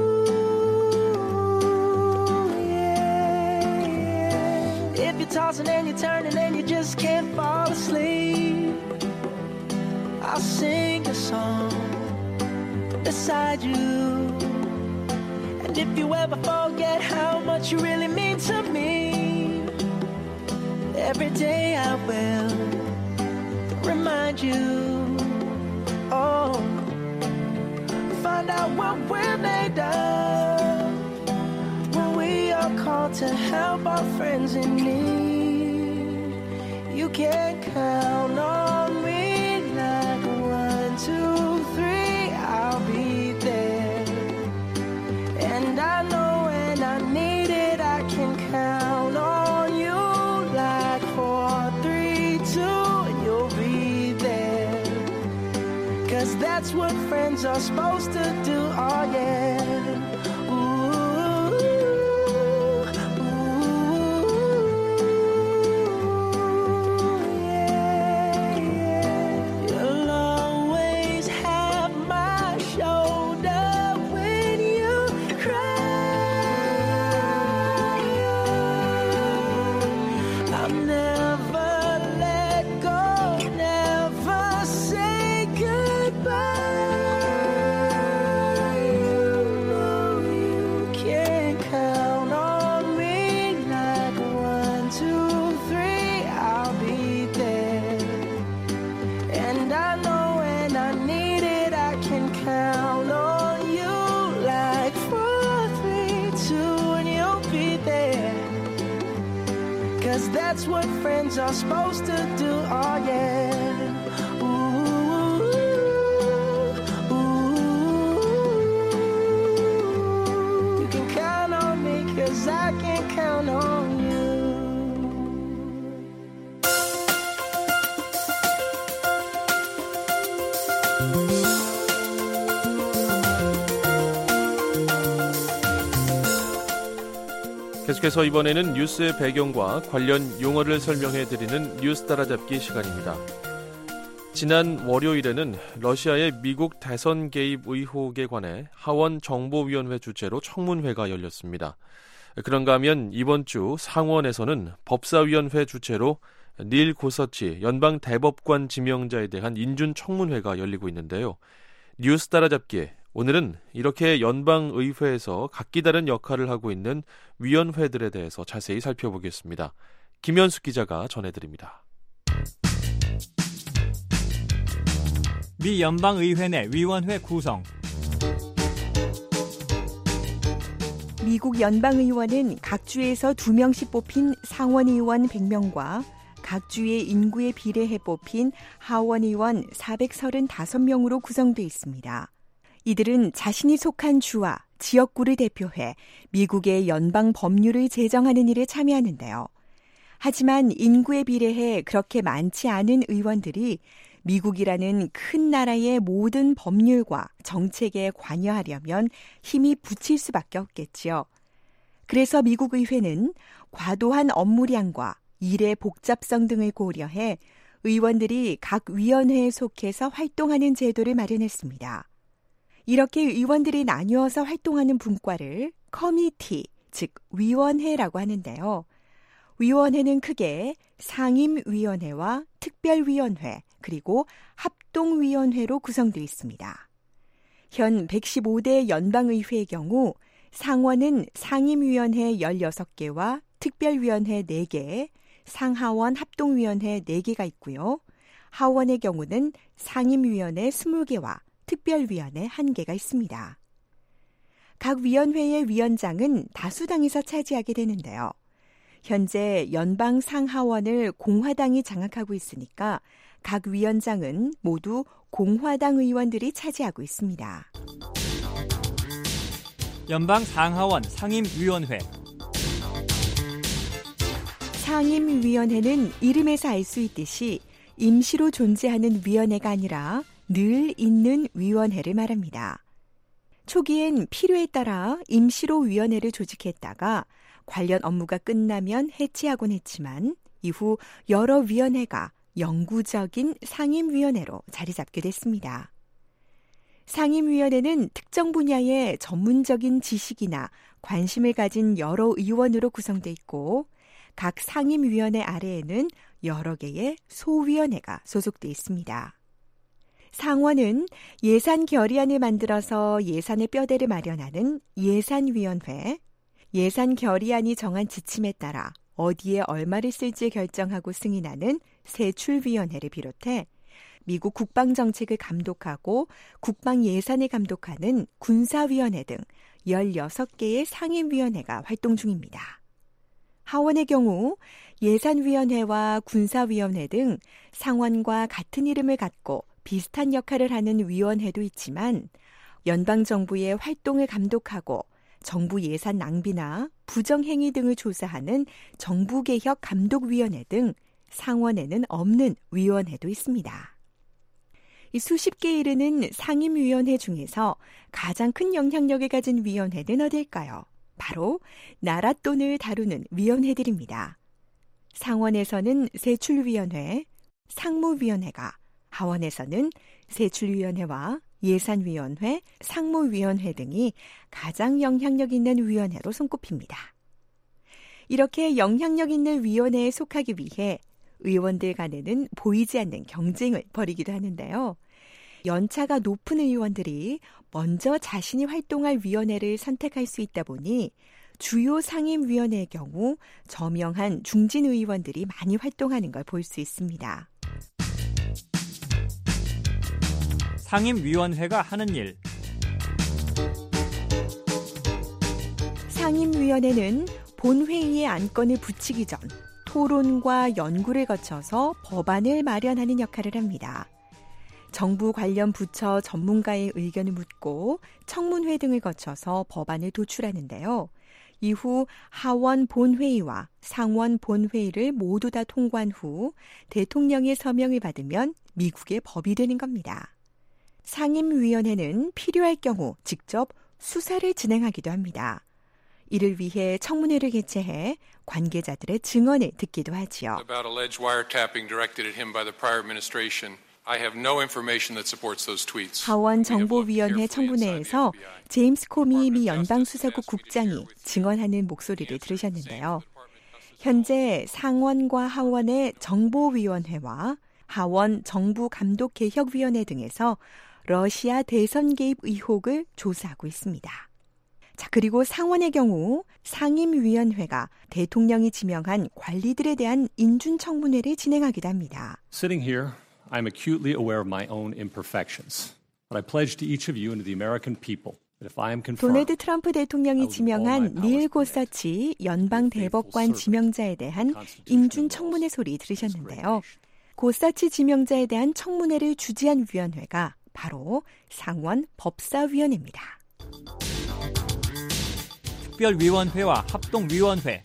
yeah, yeah. If you're tossing and you're turning and you just can't fall asleep, I'll sing a song beside you. And if you ever forget how much you really mean to me, every day I will remind you. Oh, find out what we're made of when we are called to help our friends in need. You can count on me like one, two, three, I'll be there. And I know when I need it, I can count on you like four, three, two, and you'll be there. 'Cause that's what friends are supposed to do, oh yeah. That's what friends are supposed to do, oh yeah. Ooh, ooh, you can count on me 'cause I can count on you. 계속해서 이번에는 뉴스의 배경과 관련 용어를 설명해드리는 뉴스 따라잡기 시간입니다. 지난 월요일에는 러시아의 미국 대선 개입 의혹에 관해 하원 정보위원회 주최로 청문회가 열렸습니다. 그런가 하면 이번 주 상원에서는 법사위원회 주최로 닐 고서치 연방 대법관 지명자에 대한 인준 청문회가 열리고 있는데요. 뉴스 따라잡기에 오늘은 이렇게 연방의회에서 각기 다른 역할을 하고 있는 위원회들에 대해서 자세히 살펴보겠습니다. 김현숙 기자가 전해드립니다. 미 연방의회 내 위원회 구성. 미국 연방의원은 각 주에서 두 명씩 뽑힌 상원의원 백 명과 각 주의 인구에 비례해 뽑힌 하원의원 사백삼십오 명으로 구성되어 있습니다. 이들은 자신이 속한 주와 지역구를 대표해 미국의 연방 법률을 제정하는 일에 참여하는데요. 하지만 인구에 비례해 그렇게 많지 않은 의원들이 미국이라는 큰 나라의 모든 법률과 정책에 관여하려면 힘이 붙일 수밖에 없겠지요. 그래서 미국 의회는 과도한 업무량과 일의 복잡성 등을 고려해 의원들이 각 위원회에 속해서 활동하는 제도를 마련했습니다. 이렇게 의원들이 나뉘어서 활동하는 분과를 커미티, 즉 위원회라고 하는데요. 위원회는 크게 상임위원회와 특별위원회, 그리고 합동위원회로 구성되어 있습니다. 현 백십오 대 연방의회의 경우 상원은 상임위원회 열여섯 개와 특별위원회 네 개, 상하원 합동위원회 네 개가 있고요. 하원의 경우는 상임위원회 이십 개와 특별위원회 한 개가 있습니다. 각 위원회의 위원장은 다수당에서 차지하게 되는데요. 현재 연방 상하원을 공화당이 장악하고 있으니까 각 위원장은 모두 공화당 의원들이 차지하고 있습니다. 연방 상하원 상임위원회. 상임위원회는 이름에서 알 수 있듯이 임시로 존재하는 위원회가 아니라 늘 있는 위원회를 말합니다. 초기엔 필요에 따라 임시로 위원회를 조직했다가 관련 업무가 끝나면 해체하곤 했지만 이후 여러 위원회가 영구적인 상임위원회로 자리 잡게 됐습니다. 상임위원회는 특정 분야의 전문적인 지식이나 관심을 가진 여러 의원으로 구성돼 있고 각 상임위원회 아래에는 여러 개의 소위원회가 소속돼 있습니다. 상원은 예산 결의안을 만들어서 예산의 뼈대를 마련하는 예산위원회, 예산 결의안이 정한 지침에 따라 어디에 얼마를 쓸지 결정하고 승인하는 세출위원회를 비롯해 미국 국방정책을 감독하고 국방 예산을 감독하는 군사위원회 등 열여섯 개의 상임위원회가 활동 중입니다. 하원의 경우 예산위원회와 군사위원회 등 상원과 같은 이름을 갖고 비슷한 역할을 하는 위원회도 있지만 연방정부의 활동을 감독하고 정부 예산 낭비나 부정행위 등을 조사하는 정부개혁감독위원회 등 상원에는 없는 위원회도 있습니다. 이 수십 개에 이르는 상임위원회 중에서 가장 큰 영향력을 가진 위원회는 어딜까요? 바로 나라 돈을 다루는 위원회들입니다. 상원에서는 세출위원회, 상무위원회가, 하원에서는 세출위원회와 예산위원회, 상무위원회 등이 가장 영향력 있는 위원회로 손꼽힙니다. 이렇게 영향력 있는 위원회에 속하기 위해 의원들 간에는 보이지 않는 경쟁을 벌이기도 하는데요. 연차가 높은 의원들이 먼저 자신이 활동할 위원회를 선택할 수 있다 보니 주요 상임위원회의 경우 저명한 중진 의원들이 많이 활동하는 걸 볼 수 있습니다. 상임위원회가 하는 일. 상임위원회는 본회의의 안건을 붙이기 전 토론과 연구를 거쳐서 법안을 마련하는 역할을 합니다. 정부 관련 부처 전문가의 의견을 묻고 청문회 등을 거쳐서 법안을 도출하는데요. 이후 하원 본회의와 상원 본회의를 모두 다 통과한 후 대통령의 서명을 받으면 미국의 법이 되는 겁니다. 상임위원회는 필요할 경우 직접 수사를 진행하기도 합니다. 이를 위해 청문회를 개최해 관계자들의 증언을 듣기도 하지요. About alleged wiretapping directed at him by the prior administration. I have no information that supports those tweets. 하원 정보위원회 청문회에서 제임스 코미 미 연방수사국 국장이 증언하는 목소리를 들으셨는데요. 현재 상원과 하원의 정보위원회와 하원 정부감독개혁위원회 등에서 러시아 대선 개입 의혹을 조사하고 있습니다. 자, 그리고 상원의 경우 상임위원회가 대통령이 지명한 관리들에 대한 인준청문회를 진행하기도 합니다. Sitting here, I'm acutely aware of my own imperfections. But I pledge to each of you and to the American people that if I am confirmed, 도널드 트럼프 대통령이 지명한 닐 고서치 연방 대법관 지명자에 대한 인준청문회 소리 들으셨는데요. 고서치 지명자에 대한 청문회를 주재한 위원회가 바로 상원 법사위원회입니다. 특별위원회와 합동위원회.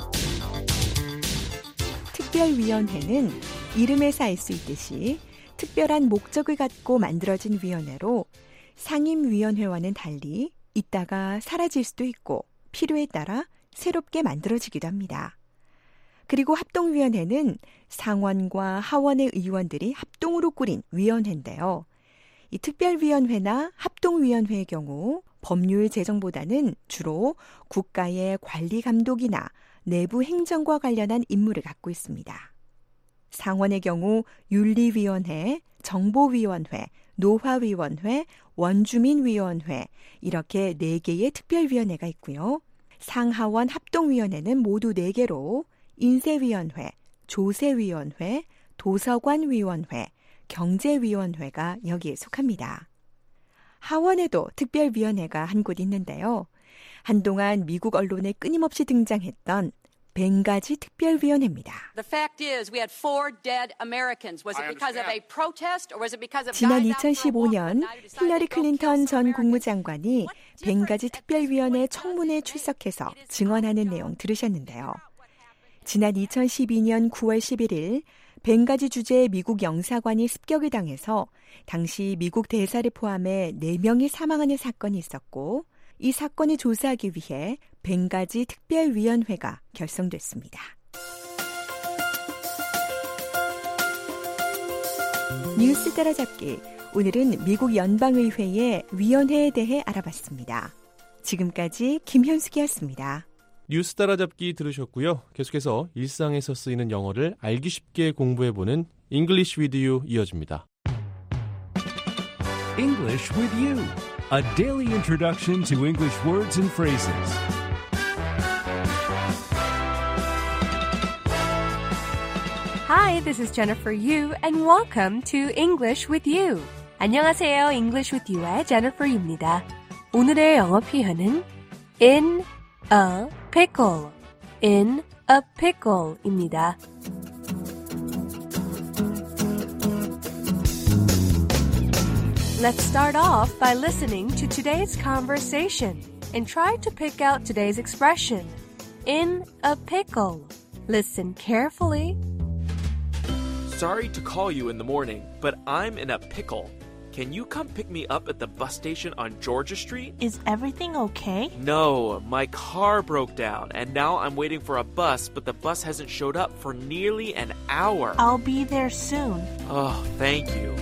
특별위원회는 이름에서 알 수 있듯이 특별한 목적을 갖고 만들어진 위원회로 상임위원회와는 달리 있다가 사라질 수도 있고 필요에 따라 새롭게 만들어지기도 합니다. 그리고 합동위원회는 상원과 하원의 의원들이 합동으로 꾸린 위원회인데요. 이 특별위원회나 합동위원회의 경우 법률 제정보다는 주로 국가의 관리 감독이나 내부 행정과 관련한 임무를 갖고 있습니다. 상원의 경우 윤리위원회, 정보위원회, 노화위원회, 원주민위원회 이렇게 네 개의 특별위원회가 있고요. 상하원 합동위원회는 모두 네 개로 인쇄위원회, 조세위원회, 도서관위원회, 경제위원회가 여기에 속합니다. 하원에도 특별위원회가 한 곳 있는데요. 한동안 미국 언론에 끊임없이 등장했던 벵가지 특별위원회입니다. 지난 이천십오 년 힐러리 클린턴 전 국무장관이 벵가지 특별위원회 청문회에 출석해서 증언하는 내용 들으셨는데요. 지난 이천십이 년 구월 십일일 벵가지 주재의 미국 영사관이 습격을 당해서 당시 미국 대사를 포함해 네 명이 사망하는 사건이 있었고 이 사건을 조사하기 위해 벵가지 특별위원회가 결성됐습니다. 뉴스 따라잡기. 오늘은 미국 연방의회의 위원회에 대해 알아봤습니다. 지금까지 김현숙이었습니다. 뉴스 따라잡기 들으셨고요. 계속해서 일상에서 쓰이는 영어를 알기 쉽게 공부해보는 English with You 이어집니다. English with You, a daily introduction to English words and phrases. Hi, this is Jennifer Yu, and welcome to English with You. 안녕하세요, English with You의 Jennifer Yu입니다. 오늘의 영어 표현은 in a pickle, in a pickle입니다. Let's start off by listening to today's conversation and try to pick out today's expression, in a pickle. Listen carefully. Sorry to call you in the morning, but I'm in a pickle. Can you come pick me up at the bus station on Georgia Street? Is everything okay? No, my car broke down, and now I'm waiting for a bus, but the bus hasn't showed up for nearly an hour. I'll be there soon. Oh, thank you.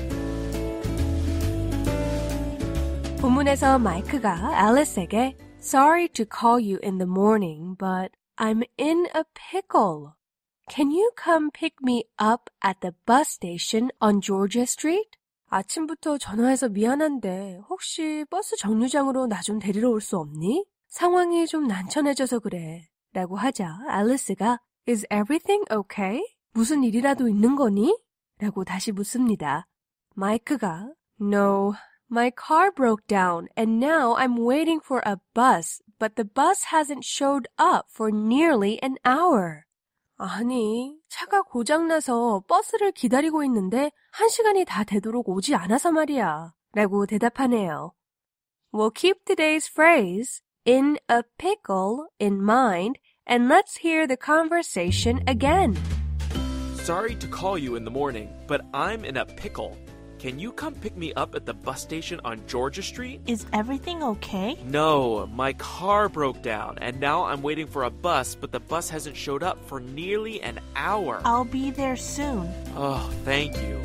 본문에서 마이크가 앨리스에게 Sorry to call you in the morning, but I'm in a pickle. Can you come pick me up at the bus station on Georgia Street? 아침부터 전화해서 미안한데 혹시 버스 정류장으로 나 좀 데리러 올 수 없니? 상황이 좀 난처해져서 그래. 라고 하자 앨리스가 Is everything okay? 무슨 일이라도 있는 거니? 라고 다시 묻습니다. 마이크가 No, my car broke down and now I'm waiting for a bus, but the bus hasn't showed up for nearly an hour. 아니, 차가 고장나서 버스를 기다리고 있는데 한 시간이 다 되도록 오지 않아서 말이야. 라고 대답하네요. We'll keep today's phrase, in a pickle, in mind, and let's hear the conversation again. Sorry to call you in the morning, but I'm in a pickle. Can you come pick me up at the bus station on Georgia Street? Is everything okay? No, my car broke down, and now I'm waiting for a bus, but the bus hasn't showed up for nearly an hour. I'll be there soon. Oh, thank you.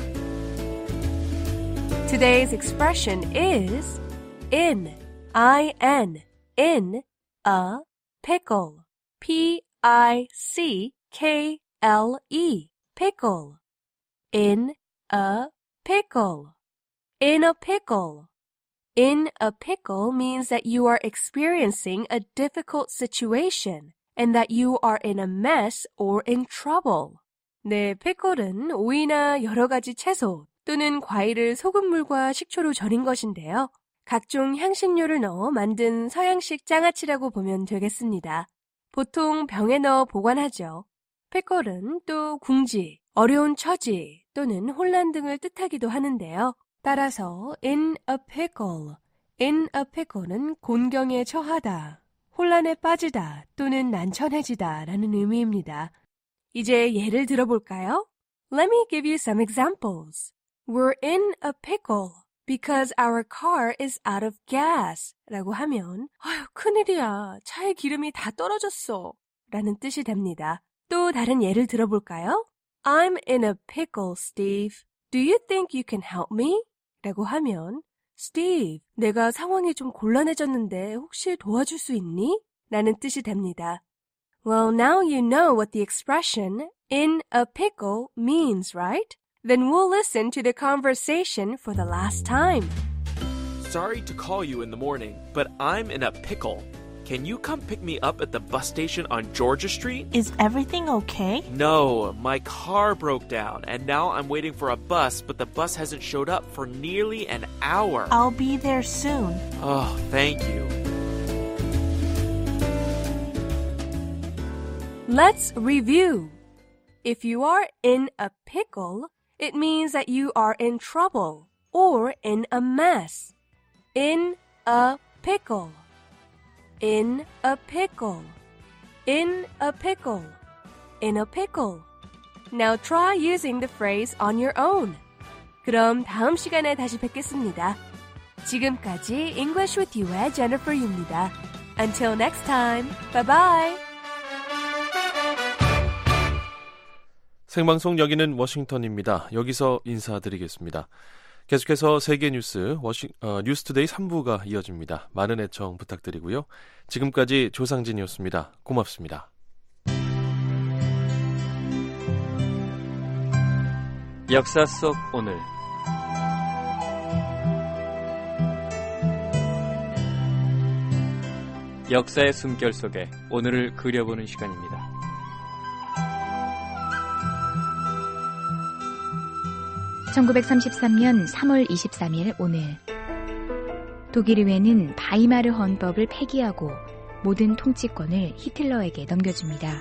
Today's expression is in, I N, in a pickle. P I C K L E, pickle. In a pickle. In a pickle. In a pickle means that you are experiencing a difficult situation and that you are in a mess or in trouble. 네, pickle은 오이나 여러 가지 채소 또는 과일을 소금물과 식초로 절인 것인데요. 각종 향신료를 넣어 만든 서양식 장아찌라고 보면 되겠습니다. 보통 병에 넣어 보관하죠. pickle은 또 궁지, 어려운 처지 또는 혼란 등을 뜻하기도 하는데요. 따라서 in a pickle, in a pickle는 곤경에 처하다, 혼란에 빠지다 또는 난처해지다 라는 의미입니다. 이제 예를 들어볼까요? Let me give you some examples. We're in a pickle because our car is out of gas 라고 하면 아유 큰일이야, 차에 기름이 다 떨어졌어 라는 뜻이 됩니다. 또 다른 예를 들어볼까요? I'm in a pickle, Steve. Do you think you can help me? 라고 하면 Steve, 내가 상황이 좀 곤란해졌는데 혹시 도와줄 수 있니? 라는 뜻이 됩니다. Well, now you know what the expression in a pickle means, right? Then we'll listen to the conversation for the last time. Sorry to call you in the morning, but I'm in a pickle. Can you come pick me up at the bus station on Georgia Street? Is everything okay? No, my car broke down, and now I'm waiting for a bus, but the bus hasn't showed up for nearly an hour. I'll be there soon. Oh, thank you. Let's review. If you are in a pickle, it means that you are in trouble or in a mess. In a pickle. In a pickle. In a pickle. In a pickle. Now try using the phrase on your own. 그럼 다음 시간에 다시 뵙겠습니다. 지금까지 English with You의 Jennifer Yu입니다. Until next time. Bye bye. 생방송 여기는 워싱턴입니다. 여기서 인사드리겠습니다. 계속해서 세계 뉴스 워싱, 어, 뉴스투데이 삼 부가 이어집니다. 많은 애청 부탁드리고요. 지금까지 조상진이었습니다. 고맙습니다. 역사 속 오늘 역사의 숨결 속에 오늘을 그려보는 시간입니다. 천구백삼십삼년 삼월 이십삼일 오늘 독일의회는 바이마르 헌법을 폐기하고 모든 통치권을 히틀러에게 넘겨줍니다.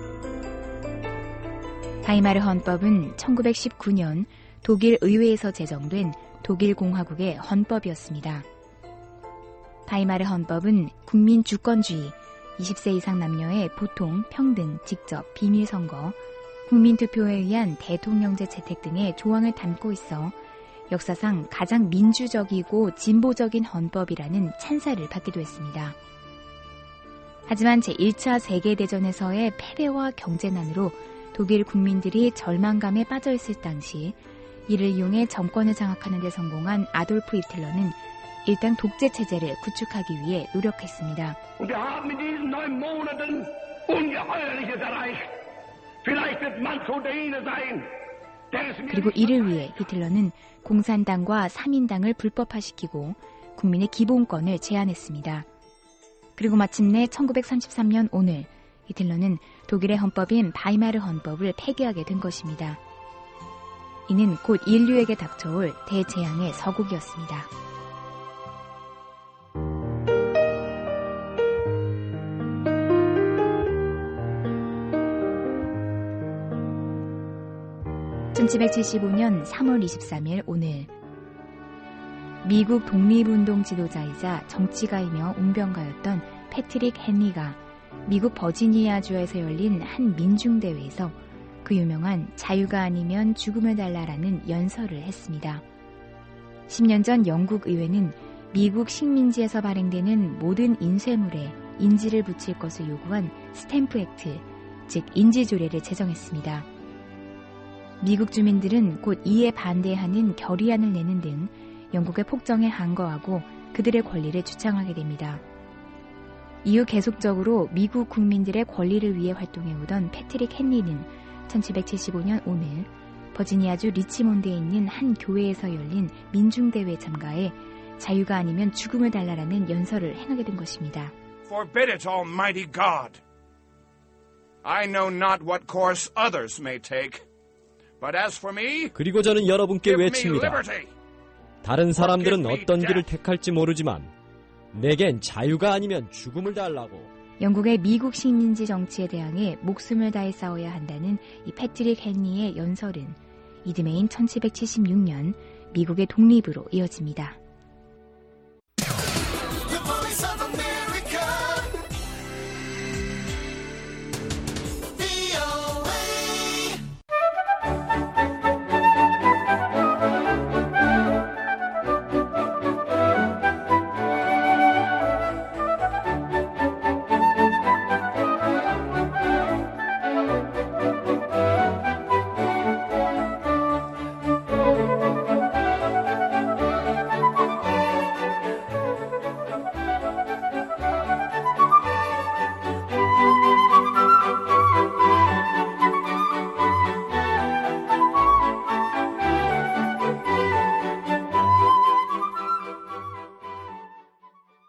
바이마르 헌법은 천구백십구년 독일 의회에서 제정된 독일 공화국의 헌법이었습니다. 바이마르 헌법은 국민 주권주의, 이십 세 이상 남녀의 보통, 평등, 직접, 비밀 선거, 국민투표에 의한 대통령제 채택 등의 조항을 담고 있어 역사상 가장 민주적이고 진보적인 헌법이라는 찬사를 받기도 했습니다. 하지만 제일 차 세계대전에서의 패배와 경제난으로 독일 국민들이 절망감에 빠져있을 당시 이를 이용해 정권을 장악하는 데 성공한 아돌프 히틀러는 일당 독재 체제를 구축하기 위해 노력했습니다. 그리고 이를 위해 히틀러는 공산당과 삼인당을 불법화시키고 국민의 기본권을 제한했습니다. 그리고 마침내 천구백삼십삼년 오늘 히틀러는 독일의 헌법인 바이마르 헌법을 폐기하게 된 것입니다. 이는 곧 인류에게 닥쳐올 대재앙의 서곡이었습니다. 천칠백칠십오년 삼월 이십삼일 오늘 미국 독립운동 지도자이자 정치가이며 웅변가였던 패트릭 헨리가 미국 버지니아주에서 열린 한 민중대회에서 그 유명한 자유가 아니면 죽음을 달라라는 연설을 했습니다. 십 년 전 영국 의회는 미국 식민지에서 발행되는 모든 인쇄물에 인지를 붙일 것을 요구한 스탬프 액트, 즉 인지조례를 제정했습니다. 미국 주민들은 곧 이에 반대하는 결의안을 내는 등 영국의 폭정에 항거하고 그들의 권리를 주장하게 됩니다. 이후 계속적으로 미국 국민들의 권리를 위해 활동해오던 패트릭 헨리는 천칠백칠십오년 오늘 버지니아주 리치몬드에 있는 한 교회에서 열린 민중대회에 참가해 자유가 아니면 죽음을 달라라는 연설을 행하게 된 것입니다. Forbid it, Almighty God. I know not what course others may take. But as for me, 그리고 저는 여러분께 give me 외칩니다. liberty. 다른 사람들은 Or give me 어떤 death. 길을 택할지 모르지만 내겐 자유가 아니면 죽음을 달라고. 영국의 미국 식민지 정치에 대항해 목숨을 다해 싸워야 한다는 이 패트릭 헨리의 연설은 이듬해인 천칠백칠십육년 미국의 독립으로 이어집니다.